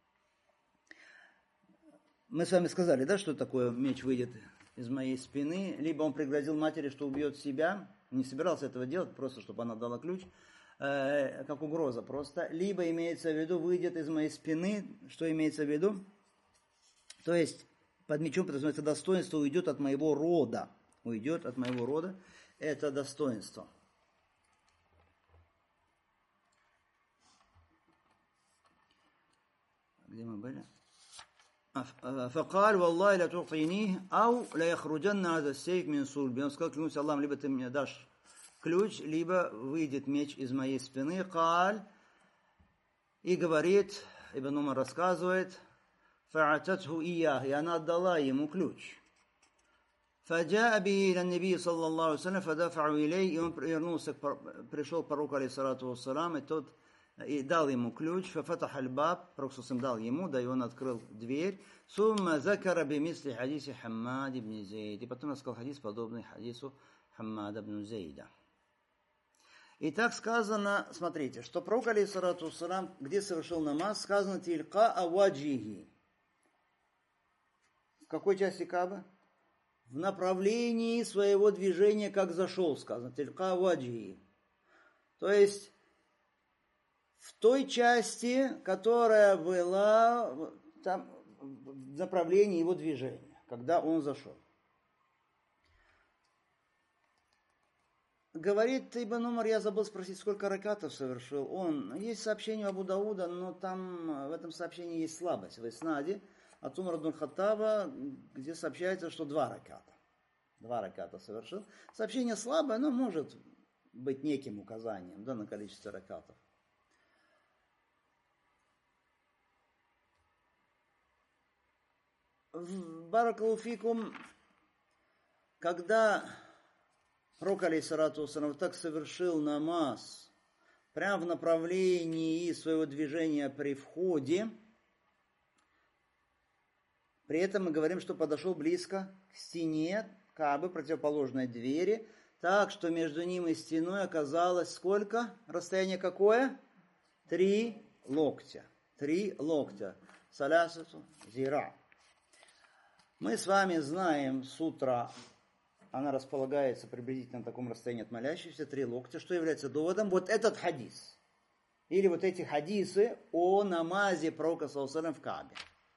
Мы с вами сказали, да, что такое меч выйдет из моей спины. Либо он пригрозил матери, что убьет себя. Не собирался этого делать, просто чтобы она дала ключ. Как угроза просто, либо имеется в виду, выйдет из моей спины, что имеется в виду? То есть, под мечом подразумевается достоинство, уйдет от моего рода. Уйдет от моего рода, это достоинство. Где мы были? فقال والله لا تعطينيه أو لا يخرجن هذا السيف من صلبي. Он сказал, клянусь Аллахом, либо ты мне дашь ключ, либо выйдет меч из моей спины. Каль, и говорит, Ибн Умар рассказывает, فأعتته إياه, и она отдала ему ключ. فجاء به إلى النبي صلى الله عليه وسلم فدفعه إليه, и он вернулся, пришел к пророку алейхиссалату вассалам, и тот и дал ему ключ, ففتح الباب, пророк дал ему, да и он открыл дверь. ثم ذكر بمثل حديث حماد بن زيد, и потом рассказал хадис, подобный хадису Хаммада бн Зейда. И так сказано, смотрите, что пророк алейхиссалату вассалам, где совершил намаз, сказано тилька аваджихи. В какой части Каабы? В направлении своего движения, как зашел, сказано, тилька аваджихи. То есть в той части, которая была там, в направлении его движения, когда он зашел. Говорит Ибн Умар, я забыл спросить, сколько ракатов совершил он. Есть сообщение Абу Дауда, но там в этом сообщении есть слабость в иснаде от Умара ибн Хаттаба, где сообщается, что два раката. Два раката совершил. Сообщение слабое, но может быть неким указанием, да, на количество ракатов. В Баракаллаху фикум, когда пророк алейхиссалату вассалам так совершил намаз прямо в направлении своего движения при входе, при этом мы говорим, что подошел близко к стене Каабы, противоположной двери, так что между ним и стеной оказалось сколько? Расстояние какое? Три локтя. Три локтя. Салясату зира. Мы с вами знаем сутра, она располагается приблизительно на таком расстоянии от молящихся, три локтя, что является доводом. Вот этот хадис, или вот эти хадисы о намазе пророка саллаллаху алейхи ва саллям в Каабе.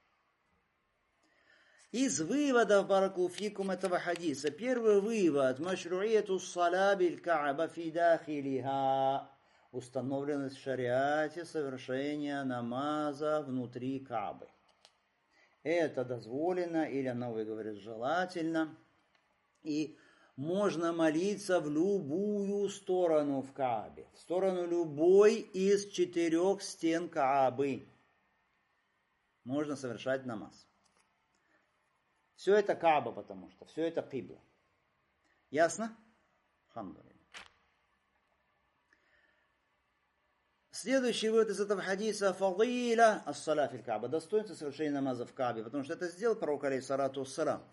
Из выводов баракаллаху фикум этого хадиса, первый вывод, машруияту ссала биль Кааба фи дахилиха, установленность в шариате совершения намаза внутри Каабы. Это дозволено, или оно, говорит, желательно. И можно молиться в любую сторону в Каабе. В сторону любой из четырех стен Каабы. Можно совершать намаз. Все это Кааба, потому что все это кибла. Ясно? Хамдулилля. Следующий вывод из этого хадиса фадила ас-саля фил Кааба. Достоинство совершения намаза в Каабе, потому что это сделал пророк алейхиссалату вассалам.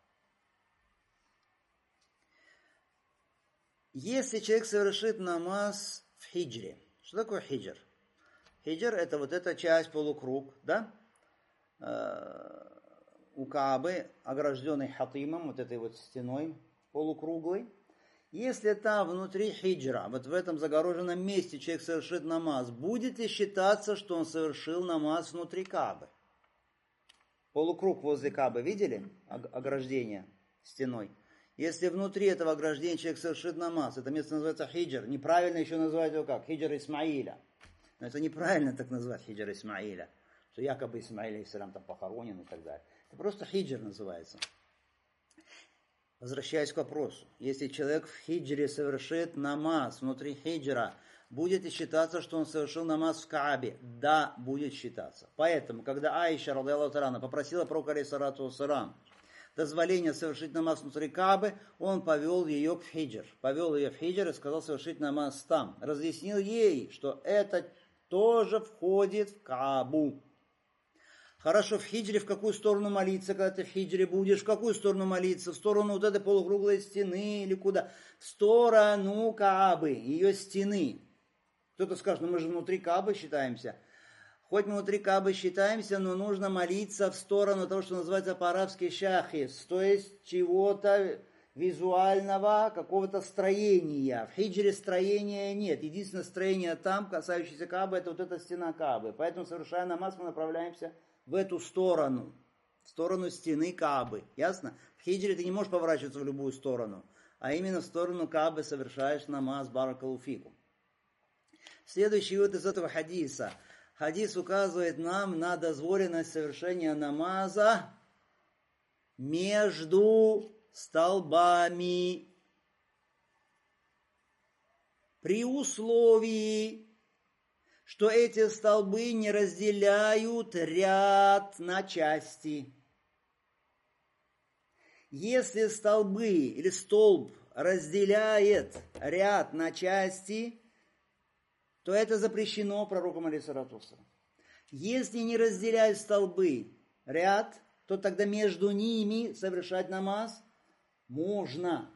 Если человек совершит намаз в хиджре. Что такое хиджр? Хиджр это вот эта часть, полукруг, да? У Каабы, огражденный хатимом, вот этой вот стеной полукруглой. Если там внутри хиджра, вот в этом загороженном месте человек совершит намаз, будет ли считаться, что он совершил намаз внутри Каабы? Полукруг возле Каабы, видели? Ограждение стеной. Если внутри этого ограждения человек совершит намаз, это место называется хиджр. Неправильно еще называть его как? Хиджр Исмаиля. Но это неправильно так назвать хиджр Исмаиля. Что якобы Исмаиль алейхиссалям там похоронен и так далее. Это просто хиджр называется. Возвращаясь к вопросу. Если человек в хиджре совершит намаз внутри хиджра, будет ли считаться, что он совершил намаз в Каабе? Да, будет считаться. Поэтому, когда Аиша, радиаллаху та'аля, попросила пророка алейхиссалату вассалам дозволение совершить намаз внутри Каабы, он повел ее в хиджр. Повел ее в хиджр и сказал совершить намаз там. Разъяснил ей, что это тоже входит в Каабу. Хорошо, в хиджре в какую сторону молиться, когда ты в хиджре будешь? В какую сторону молиться? В сторону вот этой полукруглой стены или куда? В сторону Каабы, ее стены. Кто-то скажет, ну мы же внутри Каабы считаемся. Хоть мы внутри Каабы считаемся, но нужно молиться в сторону того, что называется по-арабски шахис, то есть чего-то визуального, какого-то строения. В хиджре строения нет. Единственное строение там, касающееся Каабы, это вот эта стена Каабы. Поэтому, совершая намаз, мы направляемся в эту сторону, в сторону стены Каабы. Ясно? В хиджре ты не можешь поворачиваться в любую сторону, а именно в сторону Каабы совершаешь намаз баракаллаху фикум. Следующий вывод из этого хадиса. Хадис указывает нам на дозволенность совершения намаза между столбами при условии, что эти столбы не разделяют ряд на части. Если столбы или столб разделяет ряд на части, то это запрещено пророком алейхиссалату вассалам. Если не разделяют столбы ряд, то тогда между ними совершать намаз можно.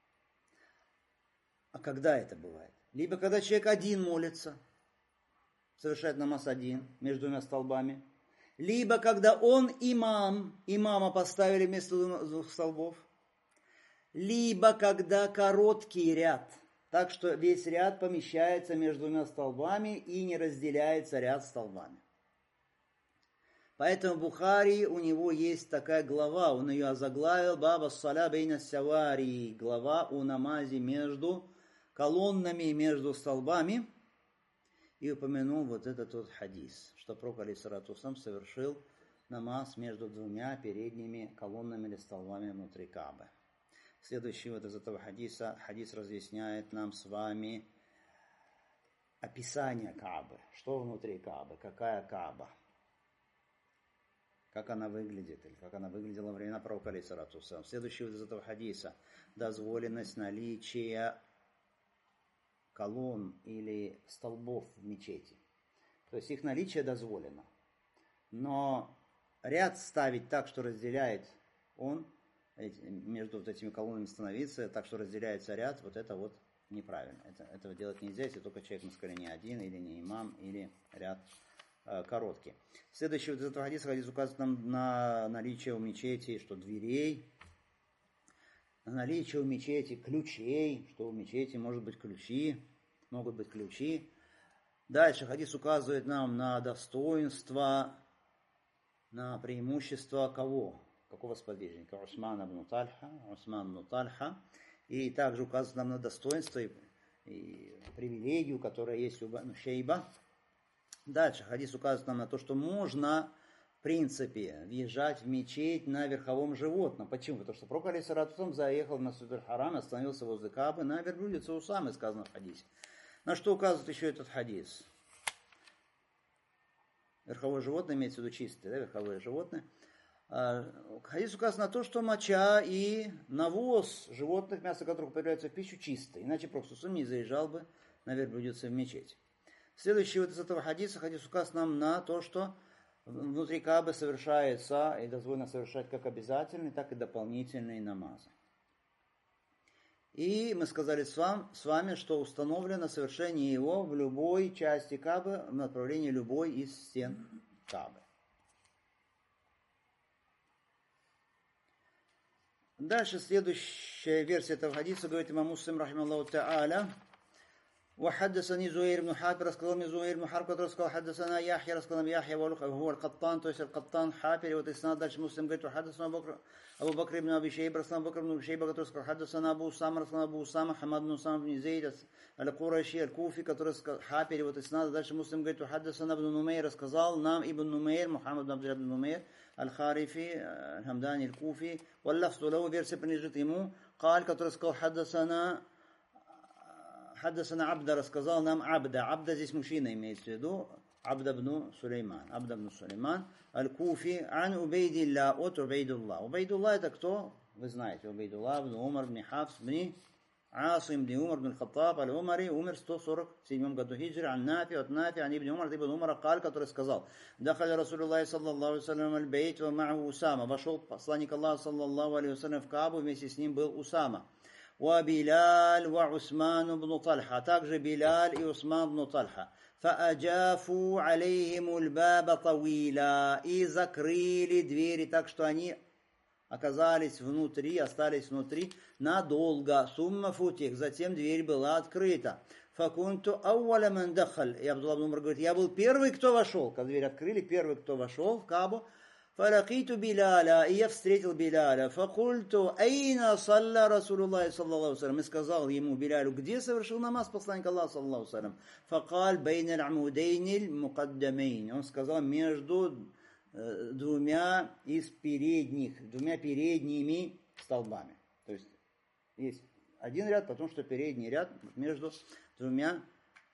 А когда это бывает? Либо когда человек один молится, совершает намаз один между двумя столбами, либо когда он имам, имама поставили вместо двух столбов, либо когда короткий ряд, так что весь ряд помещается между двумя столбами и не разделяется ряд столбами. Поэтому в Бухари у него есть такая глава, он ее озаглавил «Баба ссаля бейна сявари», глава о намазе между колоннами, между столбами, и упомянул вот этот вот хадис, что пророк алейхиссалату вассалам совершил намаз между двумя передними колоннами или столбами внутри Каабы. Следующий вот из этого хадиса, хадис разъясняет нам с вами описание Каабы, что внутри Каабы, какая Кааба, как она выглядит, или как она выглядела во времена пророка алейхиссалату вассалам. Следующий вот из этого хадиса, дозволенность наличия колонн или столбов в мечети. То есть их наличие дозволено. Но ряд ставить так, что разделяет он, между вот этими колоннами становиться, так что разделяется ряд, вот это вот неправильно. Это, этого делать нельзя, если только человек на скале не один, или не имам, или ряд э, короткий. Следующий вот из этого хадиса, хадис указывает нам на наличие у мечети, что дверей, на наличие у мечети ключей, что у мечети может быть ключи, могут быть ключи. Дальше хадис указывает нам на достоинство, на преимущество кого? Какого сподвижника? Усмана ибн Тальха, Усман ибн Тальха. И также указывает нам на достоинство и, и привилегию, которая есть у Бану Шейба. Дальше хадис указывает нам на то, что можно, в принципе, въезжать в мечеть на верховом животном. Почему? Потому что пророк алейхиссалату вассалам заехал в Масджид аль-Харам, остановился возле Каабы на верблюдице Усамы, сказано в хадисе. На что указывает еще этот хадис? Верховое животное имеется в виду чистое, да, верховое животное. Хадис указывает на то, что моча и навоз животных, мясо которых употребляется в пищу, чисто. Иначе пророк не заезжал бы на верблюдице в мечеть. Следующий вот из этого хадиса, хадис указывает нам на то, что внутри Каабы совершается и дозволено совершать как обязательные, так и дополнительные намазы. И мы сказали с вами, с вами, что установлено совершение его в любой части Каабы, в направлении любой из стен Каабы. Дальше следующая версия этого хадиса говорит имам Муслим, рахимахуллаху та'аля. وحدثني زهير بن حرب рассказал мне زهير بن حرب, который сказал حدثنا يحيى, рассказал нам Яхья, هو القطان, то есть القطان حافر. Вот иснад дальше Муслим говорит, حدثنا أبو بكر بن أبي شيبة, рассказал Бакр бн Аби Шейба, который сказал حدثنا أبو أسامة, рассказал Абу Усама, Хамад бн Усама бн Зейд аль-Курайши аль-Куфи, который сказал حافر. Вот иснад дальше Муслим говорит, حدثنا ابن نمير, рассказал нам Ибн Нумейр, Мухаммад бн Абдулlah бн Нумейр аль-Харифи, аль-Хамдани аль-Куфи, واللفظ له, версия принадлежит ему, قال, который сказал حدثنا حدثنا عبد, рассказал нам Абда. Абда здесь мужчина имеется в виду. Абда бн Сулейман. Абда бн Сулейман. Аль-Куфи. Ан Убейдилла. От Убейдулла. Убейдулла это кто? Вы знаете. Убейдулла бн Умар бн Хафс бн Асим бн Умар бн Хаттаб аль-Умари. Умер в сто сорок седьмом году хиджры. Ан Нафи. От Нафи. Ан Ибн Умар. Ибн Умара Каль, который сказал. Дахаля Расулуллахи саллаллаху алейхи вассалям аль-Бейт ва ма'аху Усама. Вошел посланник Аллаха саллаллаху алейхи вассалям в Каабу. Вместе с ним был Усама. وبلال وعثمان بن طلحة, также Билаль и Усман бн Тальха. فأجافوا عليهم الباب طويلا, и закрыли двери так, что они оказались внутри, остались внутри надолго. ثم فتح, затем дверь была открыта. فكنت أول من دخل, и Абдулла бн Умар говорит, я был первый, кто вошел. Когда дверь открыли, первый, кто вошел в Каабу. فلقيت بلالا, и я встретил Биляля. فقلت أين صلى رسول الله صلى الله عليه وسلم, и сказал ему Билялю, где совершил намаз посланник Аллаха صلى الله عليه وسلم. فقال بين العمودين المقدمين, он сказал между э, двумя из передних, двумя передними столбами. То есть есть один ряд, потом что передний ряд между двумя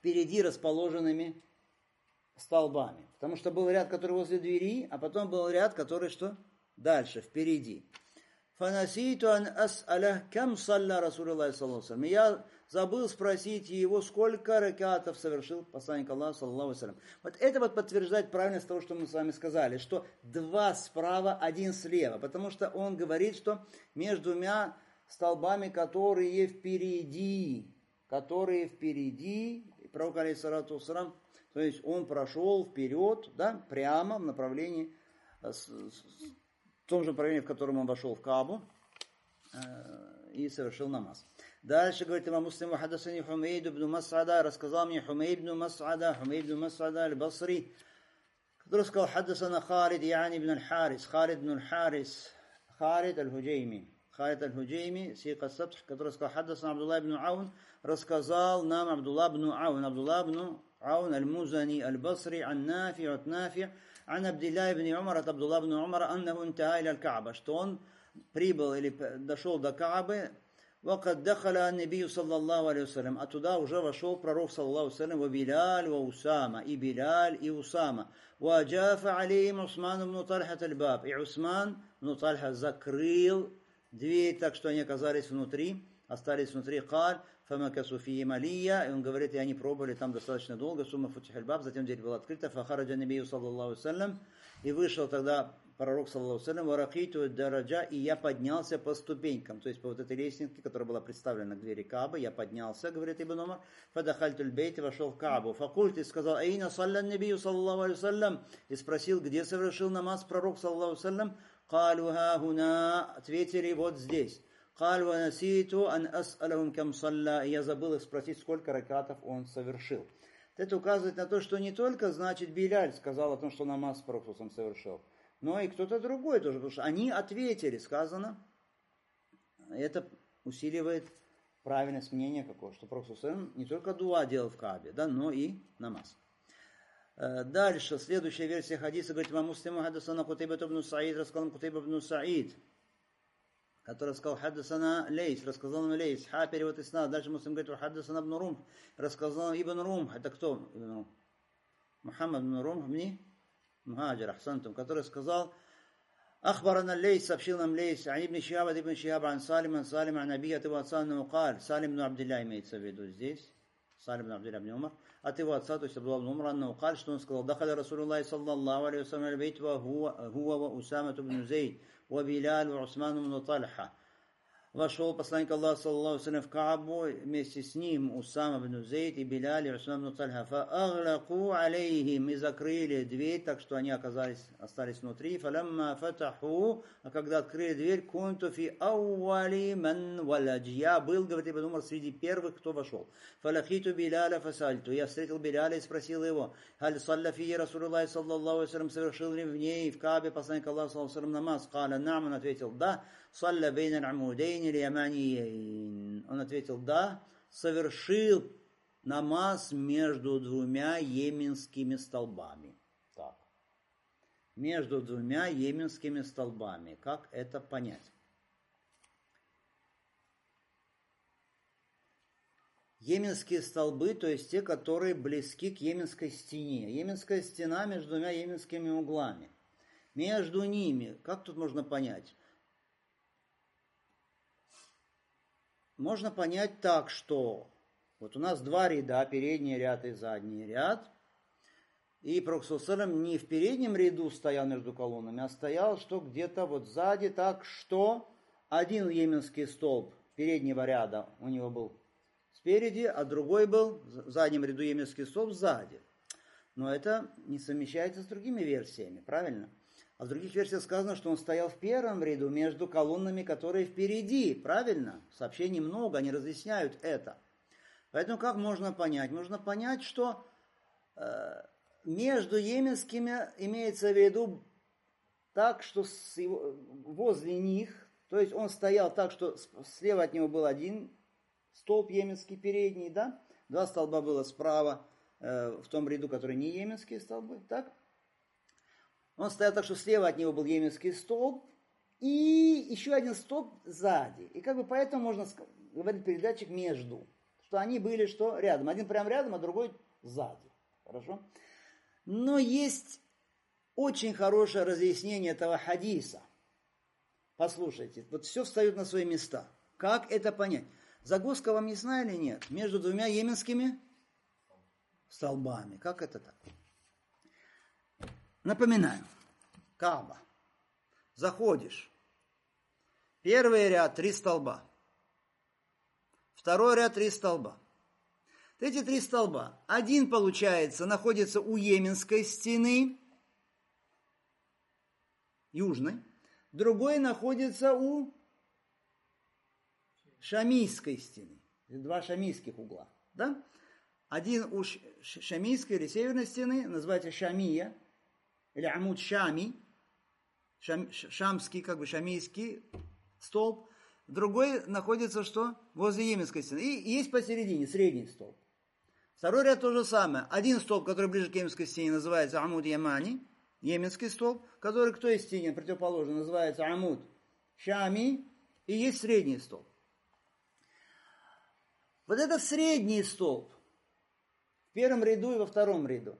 впереди расположенными столбами. Потому что был ряд, который возле двери, а потом был ряд, который что? Дальше, впереди. Фанаситу ан ас'аля кам салля Расулуллах саллаллаху алейхи ва саллям. Я забыл спросить его, сколько ракатов совершил посланник Аллаха саллаллаху алейхи ва саллям. Вот это вот подтверждает правильность того, что мы с вами сказали, что два справа, один слева. Потому что он говорит, что между двумя столбами, которые впереди, которые впереди, пророк алейхиссалату вассалам, то есть он прошел вперед, да, прямо в направлении, в том же направлении, в котором он вошел в Каабу э, и совершил намаз. Дальше говорит имам Муслим: хаддасани Хумейд ибн Мас'ада, рассказал мне Хумейд ибн Мас'ада, Хумейд ибн Мас'ада аль-Басри, который сказал: хаддасана Халид яни ибн аль-Харис, Халид ибн аль-Харис, Халид аль-Худжейми, Халид аль-Худжейми, сика сабт, который сказал: хаддасана Абдулла ибн Аун, рассказал нам Абдулла ибн Аун, Абдулла ибн Аун аль-Музани аль-Басри, ан Нафи, от Нафи, عن عبد الله بن عمر от عبد الله بن عمر أنه انتهى إلى الكعبة, что он прибыл или дошел до Каабы, وقد دخل النبي صلى الله عليه وسلم, а туда уже вошел пророк саллаллаху алейхи ва саллям, وبلال وأسامة, и Биляль, и Усама, وجاف عليهم عثمان بن طلحة الباب, и Усман бн Тальха закрыл дверь, так что они оказались внутри, остались внутри. قال فمكثوا فيه مليا, и он говорит, и они пробовали там достаточно долго. ثم فتح الباب, затем дверь была открыта. فخرج النبي صلى الله عليه وسلم, и вышел тогда пророк саллаллаху алейхи ва саллям, ورقيت الدرجة, и я поднялся по ступенькам, то есть по вот этой лестнице, которая была представлена к двери Каабы, я поднялся, говорит Ибн Умар. فدخلت البيت, вошел в Каабу. فقلت, и сказал: أين صلى النبي صلى الله عليه وسلم, и спросил, где совершил намаз пророк саллаллаху алейхи ва саллям. قالوا ها هنا, ответили, вот здесь. قال ونسيت أن أسألهم كم صلى, и я забыл их спросить, сколько ракатов он совершил. Это указывает на то, что не только, значит, Биляль сказал о том, что намаз пророк совершил, но и кто-то другой тоже, потому что они ответили, сказано. Это усиливает правильность мнения какого, что пророк не только дуа делал в Каабе, да, но и намаз. Дальше, следующая версия хадиса, говорит имам Муслим: хаддасана Кутайба ибн Саид, рассказал Кутайба ибн Саид, который сказал: хаддасана Лейс, рассказал нам Лейс, ха, перевод иснад. Дальше Муслим говорит: хаддасана ибн Румх, рассказал нам Ибн Румх. Это кто? Ибн Румх? Мухаммад ибн Румх, мне Мухаджир, ахсантум, который сказал: ахбарана Лейс, сообщил нам Лейс, ан ибн Шихаб, ибн Шихаб, ан Салим, ан Салим, ан Аби, от его отца, аннаху каль, Салим ибн Абдилля имеется в виду здесь, Салим ибн Абдилля ибн Умар, от его отца, то есть Абдулла ибн Умар, аннаху каль, что он сказал: дахаля Расулуллах саллаллаху алейхи ва саллям аль-бейт, ва хуа ва Усама ибн Зейд, ва Биляль, ва Усман ибн Тальха. Вошел посланник Аллаха саллаллаху алейхи ва саллям в Каабу, вместе с ним Усама ибн Зейд и Биляль и Усман ибн Тальха. Фааглаку алейхим, и закрыли дверь, так что они оказались, остались внутри. Фалямма фатаху, а когда открыли дверь, кунту фи аували ман валадж, я был, говорит Ибн Умар, среди первых, кто вошел. Фалахиту Биляля фасальту, я встретил Биляля и спросил его: халь салля фи Расулуллах саллаллаху алейхи ва саллям, совершил ли в ней, в Каабе, посланник Аллаха саллаллаху алейхи ва саллям, намаз? Каля на'ам, он ответил: да. Салля бейна аль-амудейн или яманийин, он ответил: да, совершил намаз между двумя йеменскими столбами. Так. Между двумя йеменскими столбами. Как это понять? Йеменские столбы, то есть те, которые близки к йеменской стене. Йеменская стена между двумя йеменскими углами. Между ними, как тут можно понять? Можно понять так, что вот у нас два ряда, передний ряд и задний ряд, и пророк саллаллаху алейхи ва саллям не в переднем ряду стоял между колоннами, а стоял, что где-то вот сзади, так что один йеменский столб переднего ряда у него был спереди, а другой был в заднем ряду йеменский столб сзади. Но это не совмещается с другими версиями, правильно? А в других версиях сказано, что он стоял в первом ряду между колоннами, которые впереди. Правильно? Сообщений много, они разъясняют это. Поэтому как можно понять? Можно понять, что э, между йеменскими имеется в виду так, что с его, возле них, то есть он стоял так, что слева от него был один столб йеменский передний, да? Два столба было справа э, в том ряду, который не йеменские столбы, так? Он стоял так, что слева от него был йеменский столб, и еще один столб сзади. И как бы поэтому можно говорить передатчик между. что они были что? Рядом. Один прям рядом, а другой сзади. Хорошо? Но есть очень хорошее разъяснение этого хадиса. Послушайте, вот все встает на свои места. Как это понять? Загвоздка вам ясна или нет? Между двумя йеменскими столбами. Как это так? Напоминаю. Кааба. Заходишь. Первый ряд, три столба. Второй ряд, три столба. Эти три столба. Один, получается, находится у йеменской стены, южной. Другой находится у шамийской стены. Два шамийских угла. Да? Один у шамийской или северной стены, называется шамия, или амуд шами, шам, шамский, как бы шамийский столб. Другой находится что? Возле йеменской стены. И есть посередине средний столб. Второй ряд то же самое. Один столб, который ближе к йеменской стене, называется амуд ямани, йеменский столб, который к той стене противоположно называется амуд шами, и есть средний столб. Вот этот средний столб в первом ряду и во втором ряду,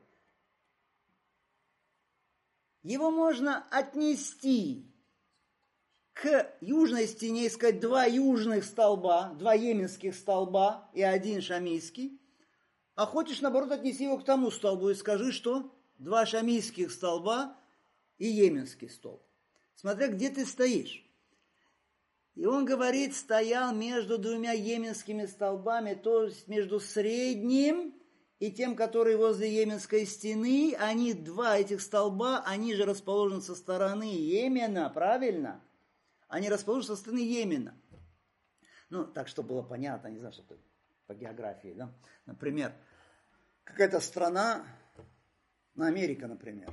его можно отнести к южной стене, искать два южных столба, два йеменских столба и один шамийский, а хочешь, наоборот, отнеси его к тому столбу и скажи, что два шамийских столба и йеменский столб. Смотря где ты стоишь. И он говорит, стоял между двумя йеменскими столбами, то есть между средним и тем, который возле йеменской стены. Они, два этих столба, они же расположены со стороны Йемена, правильно? Они расположены со стороны Йемена. Ну, так, чтобы было понятно, не знаю, что это по географии, да? Например, какая-то страна, ну, Америка, например.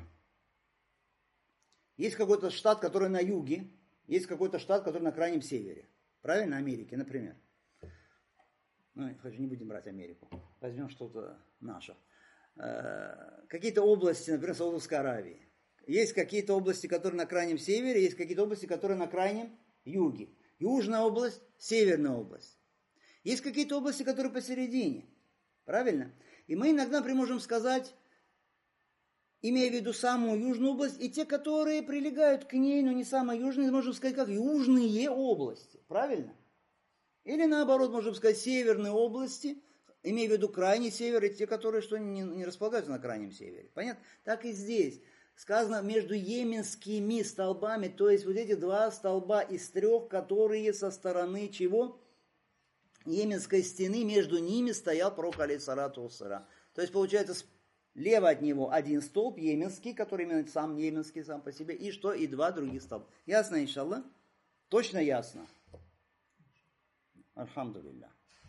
Есть какой-то штат, который на юге, есть какой-то штат, который на крайнем севере. Правильно? Америки, например. Ну, хоть не будем брать Америку. Возьмем что-то наше. Э-э- какие-то области, например, Саудовской Аравии. Есть какие-то области, которые на крайнем севере, есть какие-то области, которые на крайнем юге. Южная область, северная область. Есть какие-то области, которые посередине. Правильно? И мы иногда, например, можем сказать, имея в виду самую южную область, и те, которые прилегают к ней, но не самые южные, можем сказать, как южные области. Правильно? Или наоборот, можем сказать, северные области, имея в виду крайний север, и те, которые что не, не располагаются на крайнем севере. Понятно? Так и здесь. Сказано между йеменскими столбами, то есть вот эти два столба из трех, которые со стороны чего? Йеменской стены, между ними стоял пророк алейхиссалату вассалям. То есть получается слева от него один столб йеменский, который именно сам йеменский сам по себе, и что? И два других столба. Ясно, иншаллах? Точно ясно? Альхамдулилля.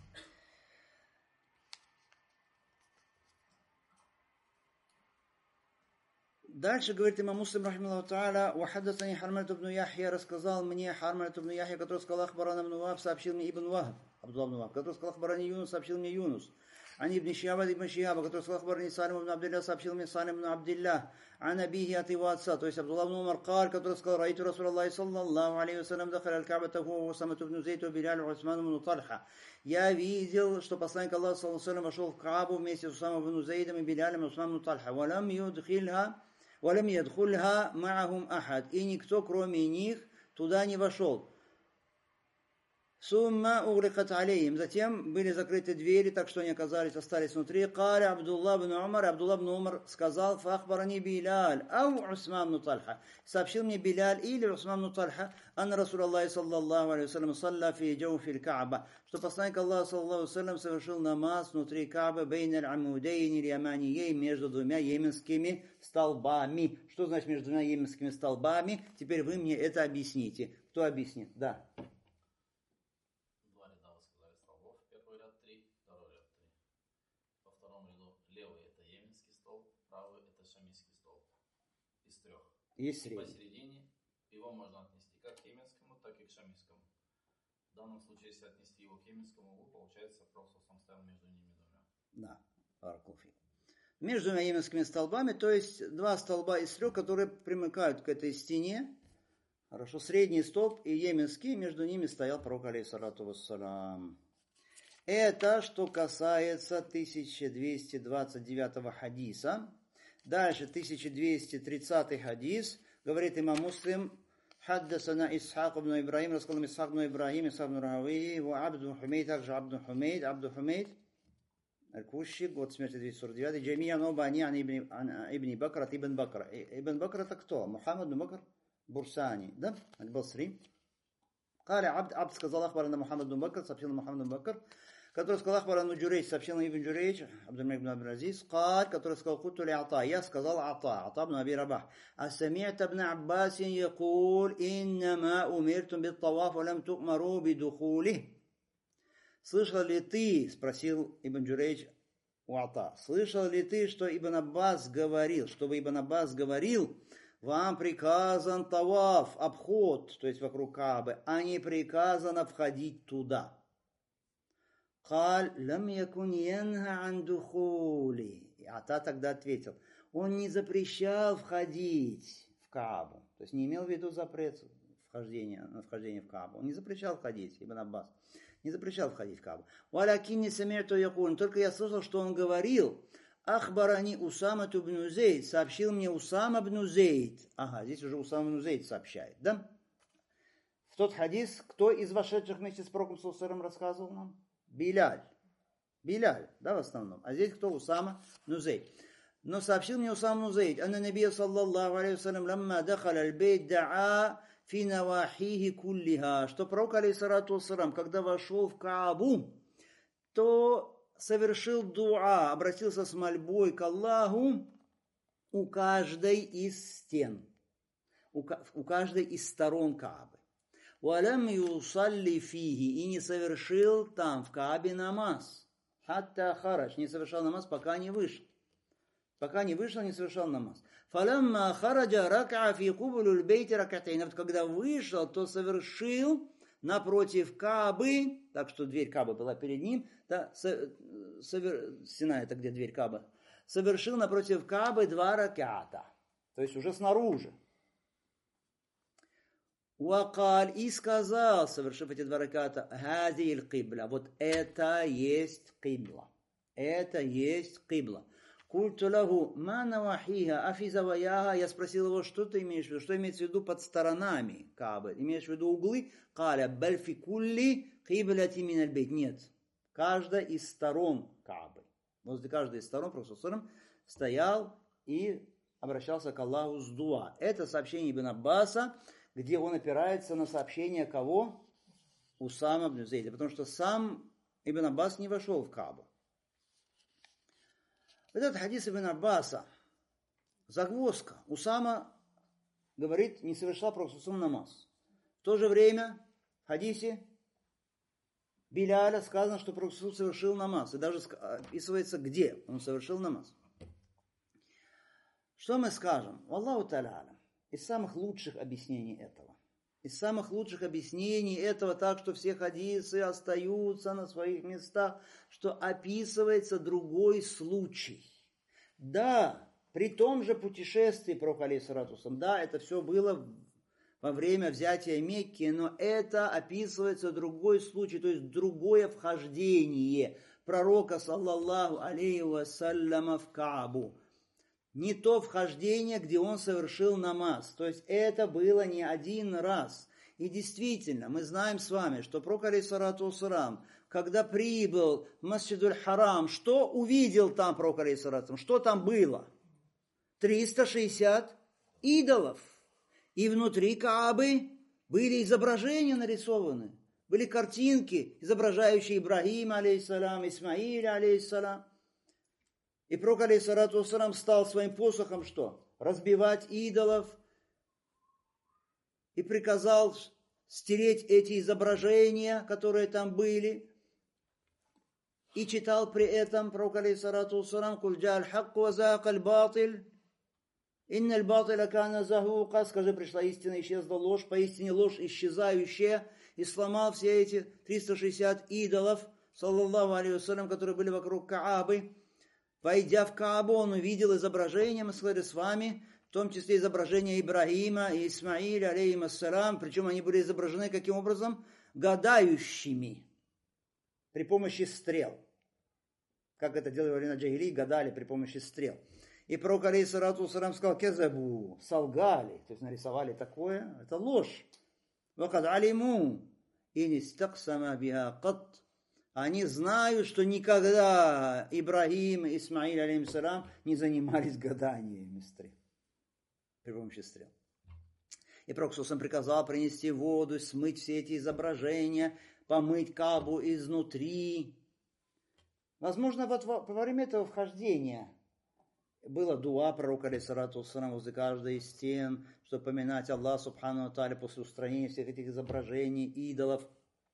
Дальше говорит имам Муслим, рахимахуллаху тааля, «Вахаддасани Хармалат ибн Яхья, рассказал мне Хармалат ибн Яхья, который сказал Ахбаран ибн Вахб, сообщил мне Ибн Вахб, Абдуллах ибн Вахб, который сказал Ахбарани Юнус, сообщил мне Юнус. Ани ибн Шиаба, ибн Шиаба, который сказал Ахбарани Салим ибн Абдилля, сообщил мне Салим ибн Абдилля, ан абихи от его отца, то есть Абдуллах ибн Умар Кар, который сказал, «Раиту Расулаллахи саллаллаху алейхи вассалям, дахаля аль-Ка'бата хуа Усамат ибн Зейд, Биляль, Усман ибн Тальха». Я видел, что посланник Аллаха саллаллаху алейхи вассалям вошел в Каабу вместе с Усамом ибн Зейдом и Билялем и Усманом ибн Тальха. «Валам юдхильха «Валям ядхульха ма'ахум ахад». И никто, кроме них, туда не вошел. «Сумма угрикат алейхим». Затем были закрыты двери, так что они оказались, остались внутри. «Каля Абдулла бн Умар». Абдулла бн Умар сказал, «Фахбарани Биляль, ау Усман бн Тальха». Сообщил мне Биляль или Усман бн Тальха, «Анна Расулаллахи саллаллаху алейхи вассалям салла фи джауфи Кааба». Что посланник Аллаха саллаллаху алейхи вассалям совершил намаз внутри Каабы, бейн аль-амудейн или между двумя йеменскими столбами. Что значит между двумя йеменскими столбами? Теперь вы мне это объясните. Кто объяснит? Да. Два ряда вы сказали столбов. Первый ряд три, второй ряд три. Во втором ряду левый это йеменский столб, правый это шамийский столб. Из трех. Есть средний. Посередине его можно отнести как к йеменскому, так и к шамийскому. В данном случае, если отнести его к йеменскому углу, получается просто сам стоял между ними двумя. Да, баракулфи. Между двумя йеменскими столбами, то есть два столба из трех, которые примыкают к этой стене. Хорошо, средний столб и йеменский, между ними стоял пророк алейхиссалату вассалям. Это что касается тысяча двести двадцать девятого хадиса. Дальше тысяча двести тридцатый хадис. Говорит имам Муслим: حدثنا إسحاق بن إبراهيم رسول إسحاق بن إبراهيم إسحاق بن راويه وعبد بن حميد также عبد حميد عبد حميد الكوشي год смерти двести сорок девятый. جميعا оба они عن ابن عن ابن بكر ابن بكر ابن بكر это кто? Мухаммад бн Бакр Бурсани, да? Аль-Басри. قال عبد عبد сказал أخبرنا محمد بن بكر, сообщил Мухаммад бн Бакр, который сказал أخبرنا Джурейдж, сообщил Ибн Джурейдж, Абдулмалик бн Абдул-Азиз, قال, который сказал قلت لعطاء, я сказал عطاء, عطاء بن أبي رباح, أسمعت ابن عباس يقول إنما أمرتم بالطواف ولم تؤمروا بدخوله. Слышал ли ты, спросил Ибн Джурейдж у Ата, слышал ли ты, что Ибн Аббас говорил, чтобы Ибн Аббас говорил, вам приказан таваф, обход, то есть вокруг Каабы, а не приказано входить туда. Каль лам якун янха ан духули. Ата тогда ответил, он не запрещал входить в Каабу, то есть не имел в виду запрет вхождения, на вхождение в Каабу, он не запрещал входить, Ибн Аббас. Не запрещал входить в Каабу. Валякинни самирту якун. Только я слышал, что он говорил. Ахбарани Усама бн Зейд. Сообщил мне Усама бн Зейд. Ага, здесь уже Усама бн Зейд сообщает, да? В тот хадис, кто из вошедших вместе с пророком саллаллаху алейхи ва саллям рассказывал нам? Биляль. Биляль, да, в основном. А здесь кто? Усама бн Зейд. Но сообщил мне Усама бн Зейд. Анна набия саллаллаху алейхи ва саллям ламма дахаля аль-бейт да'a фи навахихи куллиха, что пророк, алейхиссалату вассалам, когда вошел в Каабу, то совершил дуа, обратился с мольбой к Аллаху у каждой из стен, у, у каждой из сторон Каабы. Валям юсалли фихи, и не совершил там в Каабе намаз. Хатта харадж, не совершал намаз, пока не вышел. Пока не вышел, не совершал намаз. Фалямма хараджа рак'a фи кубулюль бейти рак'атейн. Когда вышел, то совершил напротив Каабы, так что дверь Каабы была перед ним, да, совер, стена это где дверь Каабы, совершил напротив Каабы два рак'ата, то есть уже снаружи. Уакаль, и сказал, совершив эти два рак'ата, хазиль кибла, вот это есть кибла, это есть кибла. Культу лагу ма навахиха афи заваяха. Я спросил его, что ты имеешь в виду, что имеется в виду под сторонами Каабы? Имеешь в виду углы? Каля баль фи кулли кибляти мин аль-бейт. Нет, каждая из сторон Каабы. Возле каждой из сторон пророк саллаллаху алейхи ва саллям стоял и обращался к Аллаху с дуа. Это сообщение Ибн Аббаса, где он опирается на сообщение кого? Усама бн Зейда, потому что сам Ибн Аббас не вошел в Каабу. Этот хадис Ибн Аббаса, загвоздка. Усама говорит, не совершал пророк саллаллаху алейхи ва саллям намаз. В то же время в хадисе Биляля сказано, что пророк саллаллаху алейхи ва саллям совершил намаз. И даже описывается, где он совершил намаз. Что мы скажем? Аллаху та'аля, из самых лучших объяснений этого. Из самых лучших объяснений этого, так что все хадисы остаются на своих местах, что описывается другой случай. Да, при том же путешествии пророка, алейхиссалату вассалам, да, это все было во время взятия Мекки, но это описывается другой случай, то есть другое вхождение пророка, саллаллаху алейхи вассаляма, в Каабу. Не то вхождение, где он совершил намаз. То есть это было не один раз. И действительно, мы знаем с вами, что пророк, алейхиссалату вассалам, когда прибыл в Масджидуль Харам, что увидел там пророк, алейхиссалату вассалам? Что там было? триста шестьдесят идолов. И внутри Каабы были изображения нарисованы. Были картинки, изображающие Ибрагима, алейхиссалам, Исмаиля, алейхиссалам. И пророк, алейхиссалату вассалам, стал своим посохом что? Разбивать идолов. И приказал стереть эти изображения, которые там были. И читал при этом пророк, алейхиссалату вассалам, «Куль джа'аль хакку ва за'акаль батиль, инналь батиля кана захука». Скажи, пришла истина, исчезла ложь, поистине ложь исчезающая. И сломал все эти триста шестьдесят идолов, саллаллаху алейхи вассалям, которые были вокруг Каабы. Войдя в Каабу, он увидел изображение, мы сказали с вами, в том числе изображения Ибрагима и Исмаиля, алейхим ассалам, причем они были изображены каким образом? Гадающими. при помощи стрел. Как это делали во времена джахилии, гадали при помощи стрел. И пророк алейхиссалату вассалам сказал: кезабу, солгали, то есть нарисовали такое, это ложь. Вакад алиму, ин истаксама биха кат. Они знают, что никогда Ибрагим и Исмаиль алейхиссалам не занимались гаданиями стрел, при помощи стрел. И пророк сам приказал принести воду, смыть все эти изображения, помыть Каабу изнутри. Возможно, вот во время этого вхождения было дуа пророка алейхиссалату вассалам возле каждой из стен, чтобы поминать Аллах субхану ва тааля после устранения всех этих изображений, идолов,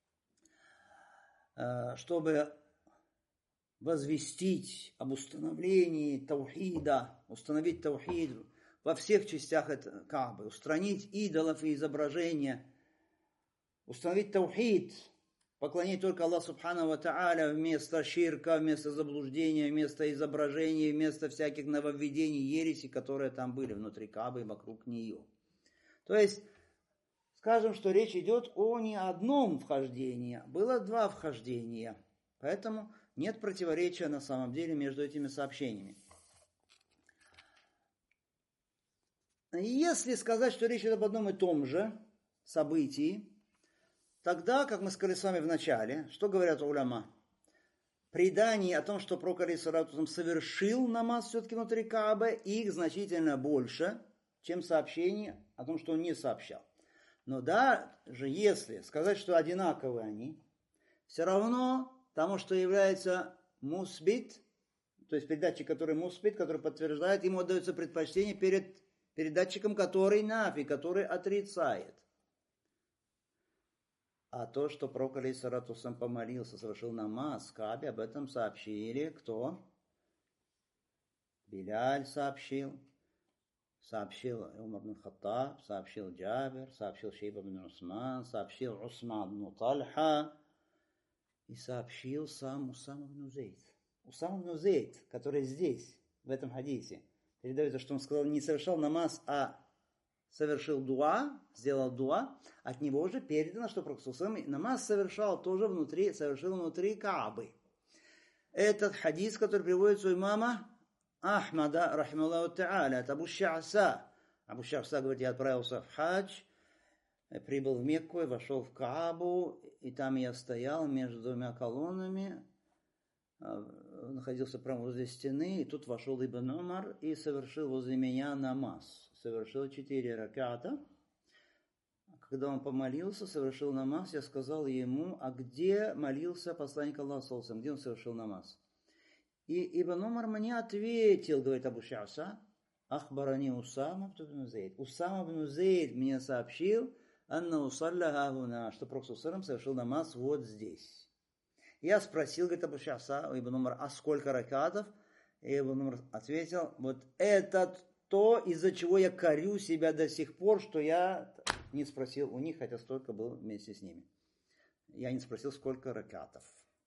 чтобы возвестить об установлении таухида, установить таухид во всех частях Каабы, устранить идолов и изображения, установить таухид, поклонить только Аллаху субхану ва тааля вместо ширка, вместо заблуждения, вместо изображений, вместо всяких нововведений, ересей, которые там были внутри Каабы и вокруг нее. То есть, скажем, что речь идет о не одном вхождении, было два вхождения, поэтому нет противоречия на самом деле между этими сообщениями. Если сказать, что речь идет об одном и том же событии, тогда, как мы сказали с вами в начале, что говорят уляма? Преданий о том, что пророк алейхиссалату совершил намаз все-таки внутри Каабы, их значительно больше, чем сообщений о том, что он не сообщал. Но даже если сказать, что одинаковы они, все равно тому, что является мусбит, то есть передатчик, который мусбит, который подтверждает, ему отдается предпочтение перед передатчиком, который нафи, который отрицает. А то, что пророк алейхиссалату вассалам помолился, совершил намаз в Каабе, об этом сообщили кто? Биляль сообщил, сообщил Умар бн Хаттаб, сообщил Джабир, сообщил Шейба бн Усман, сообщил Усман бн Тальха и сообщил сам Усама бн Зейд. Усама бн Зейд, который здесь, в этом хадисе, передается, что он сказал, не совершал намаз, а совершил дуа, сделал дуа, от него же передано, что пророк намаз совершал тоже внутри, совершил внутри Каабы. Этот хадис, который приводится у имама Ахмада, рахималлаху та'аля, от Абу Ша'са. Абу Ша'са говорит, я отправился в хадж, прибыл в Мекку и вошел в Каабу, и там я стоял между двумя колоннами, находился прямо возле стены, и тут вошел Ибн Умар и совершил возле меня намаз. Совершил четыре раката. Когда он помолился, совершил намаз, я сказал ему, а где молился посланник Аллаха, где он совершил намаз? И Ибн Умар мне ответил, говорит Абу Ша'са, ахбарани Усама бн Зейд. Усама бн Зейд мне сообщил, анна усалля хагуна, что пророк совершил намаз вот здесь. Я спросил, говорит Абу Ша'са, Ибн Умар, а сколько ракатов? И Ибн Умар ответил, вот это то, из-за чего я корю себя до сих пор, что я не спросил у них, хотя столько был вместе с ними. Я не спросил, сколько ракатов.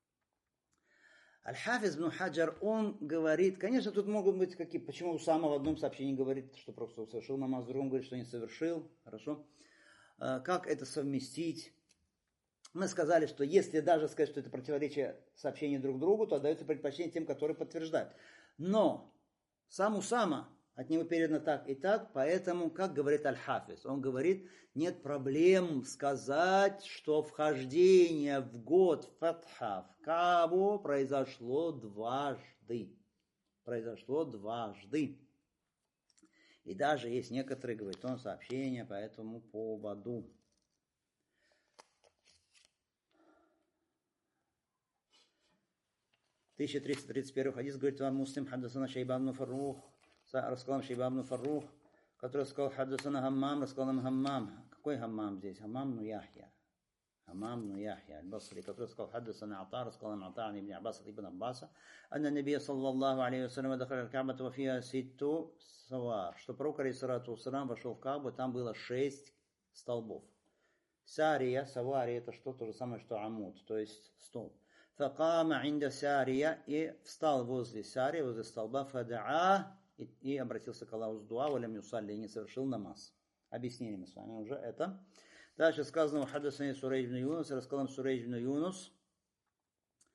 Аль-Хафиз ибн Хаджар, он говорит, конечно, тут могут быть какие, почему Усама в одном сообщении говорит, что просто совершил намаз, в другом говорит, что не совершил, хорошо. Как это совместить? Мы сказали, что если даже сказать, что это противоречие сообщений друг другу, то отдается предпочтение тем, которые подтверждают. Но сам Усама, от него передано так и так, поэтому, как говорит Аль-Хафиз, он говорит, нет проблем сказать, что вхождение в год Фатха в Каабу произошло дважды. Произошло дважды. И даже есть некоторые, говорят, он сообщения по этому поводу. тысяча триста тридцать первый хадис говорит, вам Муслим хаддасана Шейбан бн Фаррух, рассказал нам Шейбан бн Фаррух, который сказал хаддасана Хаммам, рассказал нам Хаммам. Какой Хаммам здесь? Хаммам бн Яхья. Хаммам бн Яхья аль-Басри, который сказал хаддасана Ата, рассказал нам Ата ибн Аббас ибн Аббаса, анна Набия саллаллаху алейхи вассалям дахаля аль-Ка'бата ва фиха ситту савар, что пророк алейхиссалату вассалям вошел в Каабу, там было шесть столбов. Сария, савари, это что? То же самое, что амуд, то есть столб. Факама инда сария, и встал возле сарии, возле столба, фадаа, и, и обратился к Аллаху с дуа, валям юсалли, и не совершил намаз. Объяснили мы с вами уже это. Дальше сказано, хаддасани Сурейдж бн Юнус, рассказал Сурейдж бн Юнус,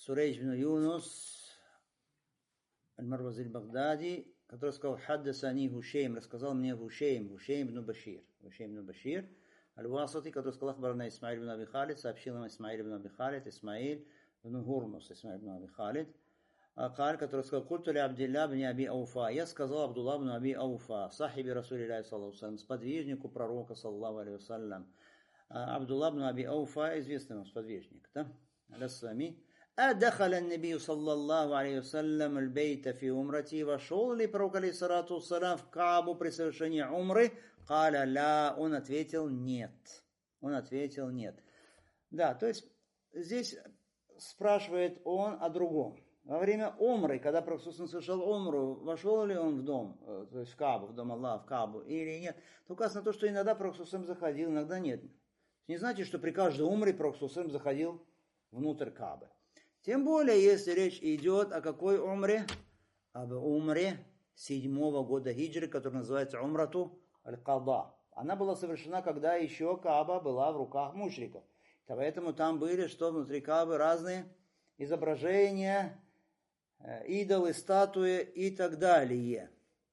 Сурейдж бин Юнус, Аль-Марвази аль-Багдади, который сказал, «Хаддасани Гушейм», рассказал мне Гушейм, Гушейм бин Башир, Гушейм бин Башир, Аль-Васати, который сказал, «Ахбарна Исмаиль бин Аби Халид», сообщил им Исмаиль бин Аби Халид, Исмаиль бин Гурмус, Исмаиль бин Аби Халид, Акаль, который сказал, «Культу ли Абдилля бин Аби Ауфа», я сказал Абдулла бин Аби Ауфа, сахиби Расулилляхи саллаллаху алейхи ва саллям, сподвижнику пророка, саллаллаху алейхи ва саллям. Абдулла бин Аби Ауфа, известный вам сподвижник, да? Аляссами. أدخل النبي صلى الله عليه وسلم البيت في عمرتي, вошел ли пророк алейхиссалату вассалям в Каабу при совершении умры? Каля ля, он ответил нет. Он ответил нет. Да, то есть здесь спрашивает он о другом. Во время умры, когда пророк совершал умру, вошел ли он в дом, то есть в Каабу, в дом Аллаха, в Каабу или нет? То указано то, что иногда пророк заходил, иногда нет. Не значит, что при каждой умре пророк заходил внутрь Каабы. Тем более, если речь идет о какой умре? Об умре седьмого года хиджры, который называется умрату аль-Када. Она была совершена, когда еще Кааба была в руках мушриков. Поэтому там были, что внутри Каабы разные изображения, идолы, статуи и так далее.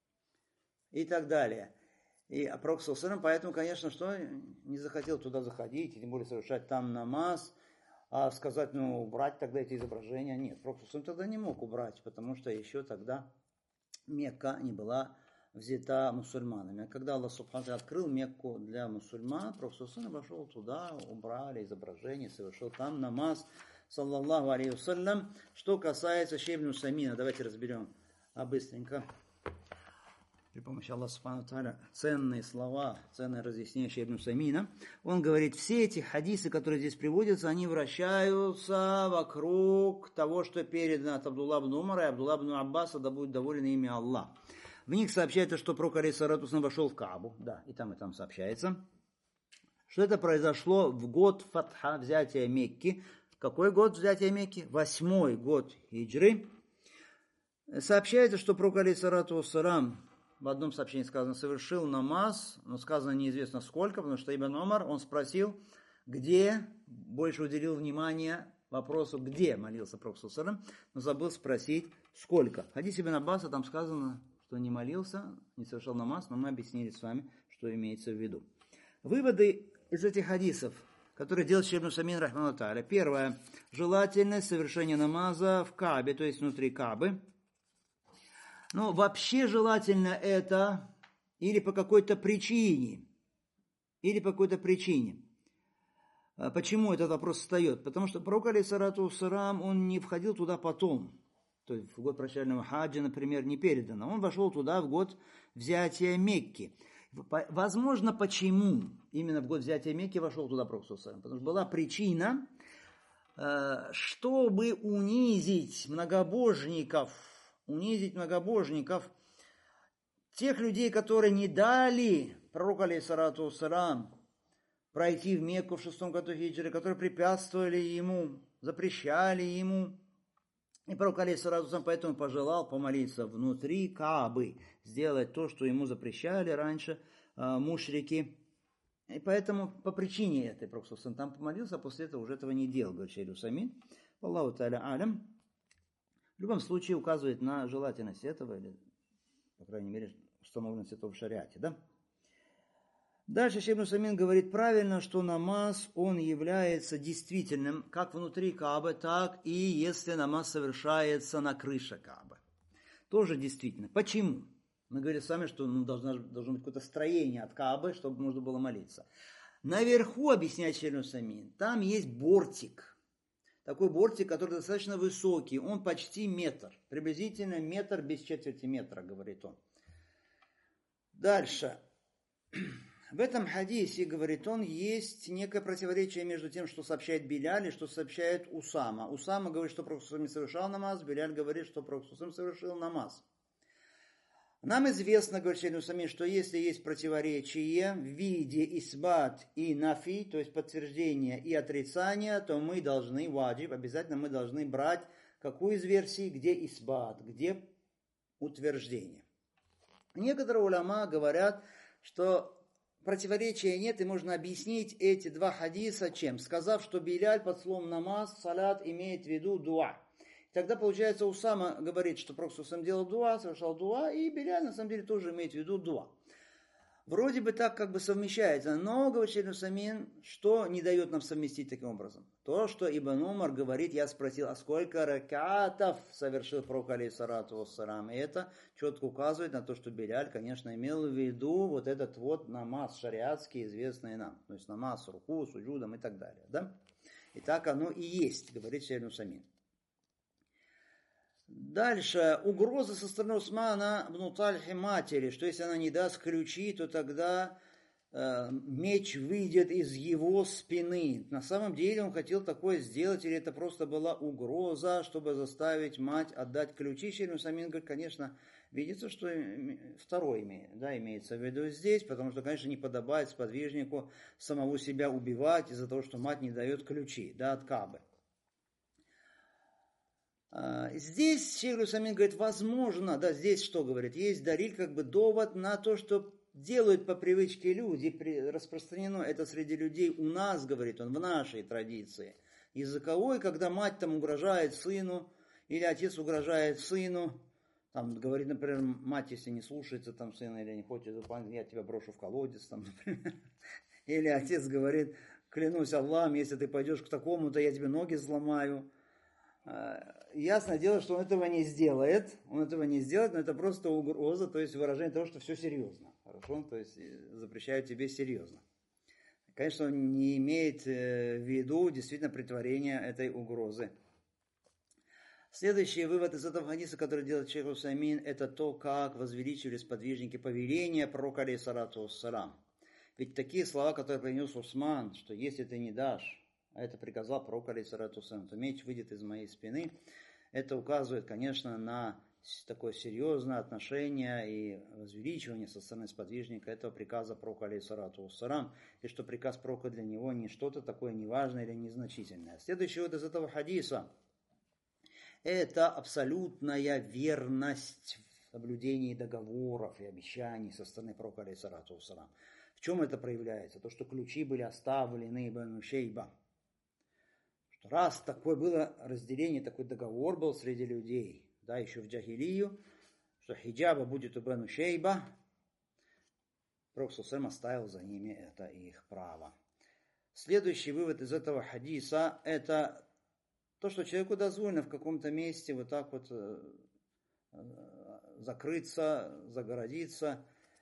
И так далее. И пророк саллаллаху, поэтому, конечно, что не захотел туда заходить, и тем более совершать там намаз, а сказать, ну, убрать тогда эти изображения. Нет, пророк тогда не мог убрать, потому что еще тогда Мекка не была взята мусульманами. А когда Аллах Субхану открыл Мекку для мусульман, пророк вошел туда, убрали изображения, совершил там намаз, саллаллаху алейхи вассалям. Что касается Шейх ибн Усаймина, давайте разберем а быстренько. При помощи Аллаха Субхану Тааля ценные слова, ценное разъяснение Шейх ибн Усаймина. Он говорит, все эти хадисы, которые здесь приводятся, они вращаются вокруг того, что передано от Абдулла ибн Умара и Абдулла ибн Аббаса, да будет доволен ими Аллах. В них сообщается, что пророк алейхиссалату вассалям вошел в Каабу, да, и там, и там сообщается, что это произошло в год Фатха, взятия Мекки. Какой год взятия Мекки? Восьмой год хиджры. Сообщается, что пророк алейхиссалату вассалям в одном сообщении сказано, совершил намаз, но сказано неизвестно сколько, потому что Ибн Умар, он спросил, где, больше уделил внимание вопросу, где молился пророк саллаллаху алейхи ва саллям, но забыл спросить, сколько. В хадисе Ибн Аббаса там сказано, что не молился, не совершал намаз, но мы объяснили с вами, что имеется в виду. Выводы из этих хадисов, которые делает Шейх ибн Усаймин, рахмахуллаху тааля. Первое. Желательность совершения намаза в Каабе, то есть внутри Каабы. Но вообще желательно это или по какой-то причине, или по какой-то причине. Почему этот вопрос встает? Потому что пророк алейхиссалату вассалям, он не входил туда потом. То есть в год прощального хаджа, например, не передано. Он вошел туда в год взятия Мекки. Возможно, почему именно в год взятия Мекки вошел туда пророк саллаллаху алейхи ва саллям? Потому что была причина, чтобы унизить многобожников, унизить многобожников, тех людей, которые не дали пророку алейхиссалату вассалям пройти в Мекку в шестом году хиджры, которые препятствовали ему, запрещали ему. И пророк алейхиссалату вассалям поэтому пожелал помолиться внутри Каабы, сделать то, что ему запрещали раньше э, мушрики. И поэтому по причине этой пророк саллаллаху алейхи ва саллям там помолился, а после этого уже этого не делал, говорит Шейх Усаймин. Аллаху тааля алям. В любом случае указывает на желательность этого, или, по крайней мере, установленность этого в шариате, да? Дальше Шейх ибн Усаймин говорит правильно, что намаз, он является действительным как внутри Каабы, так и если намаз совершается на крыше Каабы. Тоже действительно. Почему? Мы говорили с вами, что ну, должно, должно быть какое-то строение от Каабы, чтобы можно было молиться. Наверху, объясняет Шейх ибн Усаймин, там есть бортик. Такой бортик, который достаточно высокий, он почти метр, приблизительно метр без четверти метра, говорит он. Дальше. В этом хадисе, говорит он, есть некое противоречие между тем, что сообщает Биляль и что сообщает Усама. Усама говорит, что пророк не совершал намаз, Биляль говорит, что пророк совершил намаз. Нам известно, говорит Шейх ибн Усаймин, что если есть противоречие в виде исбат и нафи, то есть подтверждение и отрицание, то мы должны, ваджиб, обязательно мы должны брать какую из версий, где исбат, где утверждение. Некоторые уляма говорят, что противоречия нет, и можно объяснить эти два хадиса чем? Сказав, что Биляль под словом намаз, салят имеет в виду дуа. Тогда, получается, Усама говорит, что Пророк сам делал дуа, совершал дуа, и Биляль на самом деле тоже имеет в виду дуа. Вроде бы так как бы совмещается, но, говорит Шейх Усаймин, что не дает нам совместить таким образом? То, что Ибн Умар говорит, я спросил, а сколько ракатов совершил Пророк алейхиссалату вассалам? И это четко указывает на то, что Биляль, конечно, имел в виду вот этот вот намаз шариатский, известный нам. То есть намаз с руку, с суджудом и так далее. Да? И так оно и есть, говорит Шейх Усаймин. Дальше, угроза со стороны Усмана ибн Тальхи матери, что если она не даст ключи, то тогда э, меч выйдет из его спины. На самом деле он хотел такое сделать, или это просто была угроза, чтобы заставить мать отдать ключи. Шейх Усаймин говорит, конечно, видится, что второй имеет, да, имеется в виду здесь, потому что, конечно, не подобает сподвижнику самого себя убивать из-за того, что мать не дает ключи, да, от Каабы. Здесь Шейх Усаймин говорит, возможно, да, здесь что говорит, есть дариль, как бы довод на то, что делают по привычке люди, распространено это среди людей у нас, говорит он, в нашей традиции языковой, когда мать там угрожает сыну, или отец угрожает сыну, там говорит, например, мать, если не слушается там сына или не хочет выполнять, я тебя брошу в колодец, там, например. Или отец говорит, клянусь Аллахом, если ты пойдешь к такому-то, я тебе ноги сломаю. Ясное дело, что он этого не сделает, он этого не сделает, но это просто угроза, то есть выражение того, что все серьезно, хорошо, то есть запрещаю тебе серьезно. Конечно, он не имеет в виду действительно претворение этой угрозы. Следующий вывод из этого хадиса, который делает Шейх Усаймин, это то, как возвеличивали сподвижники повеления пророка алейхиссалату вассалам. Ведь такие слова, которые принес Усман, что если ты не дашь, а это приказал пророк алейхиссалату вассалам, то меч выйдет из моей спины, это указывает, конечно, на такое серьезное отношение и возвеличивание со стороны сподвижника этого приказа пророка алейхиссалату вассалам, и что приказ пророка для него не что-то такое неважное или незначительное. Следующий вот из этого хадиса – это абсолютная верность в соблюдении договоров и обещаний со стороны пророка алейхиссалату вассалам. В чем это проявляется? То, что ключи были оставлены Бану Шейба. Что раз такое было разделение, такой договор был среди людей, да, еще в джахилию, что хиджаба будет у Бану Шейба, пророк саллаллаху оставил за ними это их право. Следующий вывод из этого хадиса – это то, что человеку дозволено в каком-то месте вот так вот закрыться, загородиться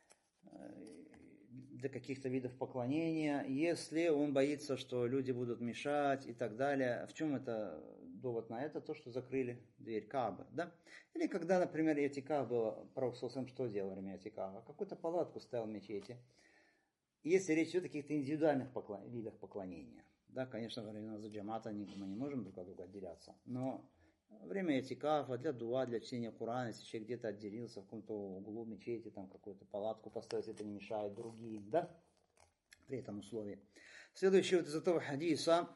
для каких-то видов поклонения, если он боится, что люди будут мешать и так далее. В чем это довод на это? То, что закрыли дверь Каабы, да? Или когда, например, этикаф был, пророк саллаллаху что делал во время этикафа? Какую-то палатку ставил в мечети. Если речь идет о каких-то индивидуальных поклон... видах поклонения. Да, конечно, во время джамата мы не можем друг от друга отделяться, но время этикафа, для дуа, для чтения Корана, если человек где-то отделился в каком-то углу мечети, там какую-то палатку поставить, это не мешает другим, да, при этом условии. Следующее вот из этого хадиса,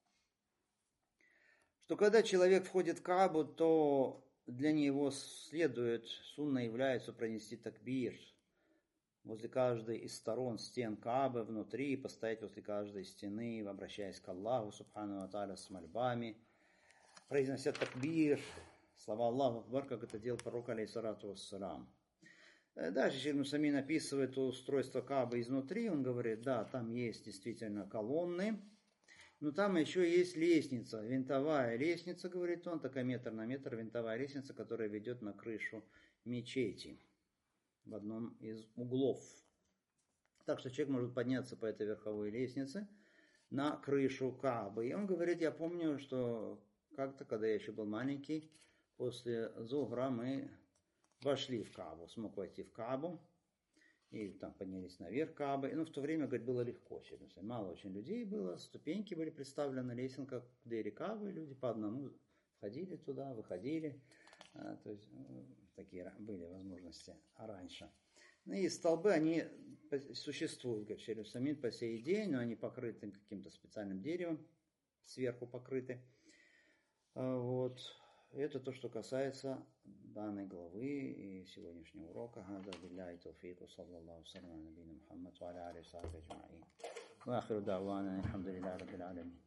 что когда человек входит в Каабу, то для него следует, сунна является пронести такбир возле каждой из сторон стен Каабы внутри, постоять возле каждой стены, обращаясь к Аллаху, субхану ва тааля, с мольбами, произнося такбир, слова Аллаху Акбар, как это делал пророк алейхиссалату вассалам. Дальше Шейх Усаймин описывает устройство Каабы изнутри, он говорит, да, там есть действительно колонны, но там еще есть лестница, винтовая лестница, говорит он, такая метр на метр, винтовая лестница, которая ведет на крышу мечети в одном из углов. Так что человек может подняться по этой верховой лестнице на крышу Каабы. И он говорит, я помню, что как-то, когда я еще был маленький, после Зухра мы вошли в Каабу, смог войти в Каабу, и там поднялись наверх Каабы. Ну, в то время, говорит, было легко. Мало очень людей было, ступеньки были представлены, лесенка к двери Каабы, люди по одному входили туда, выходили. А, то есть такие были возможности раньше. Ну, и столбы, они существуют, говорит Шейх Усаймин, по сей день, но они покрыты каким-то специальным деревом, сверху покрыты. Вот. Это то, что касается данной главы и сегодняшнего урока. Хаза билляхи тауфику, саллаллаху салям на набийна Мухаммад, ва аля алейхи ва сахбихи аджмаин. Ва ахиру да'вана, алхамдулиллахи раббил алямин.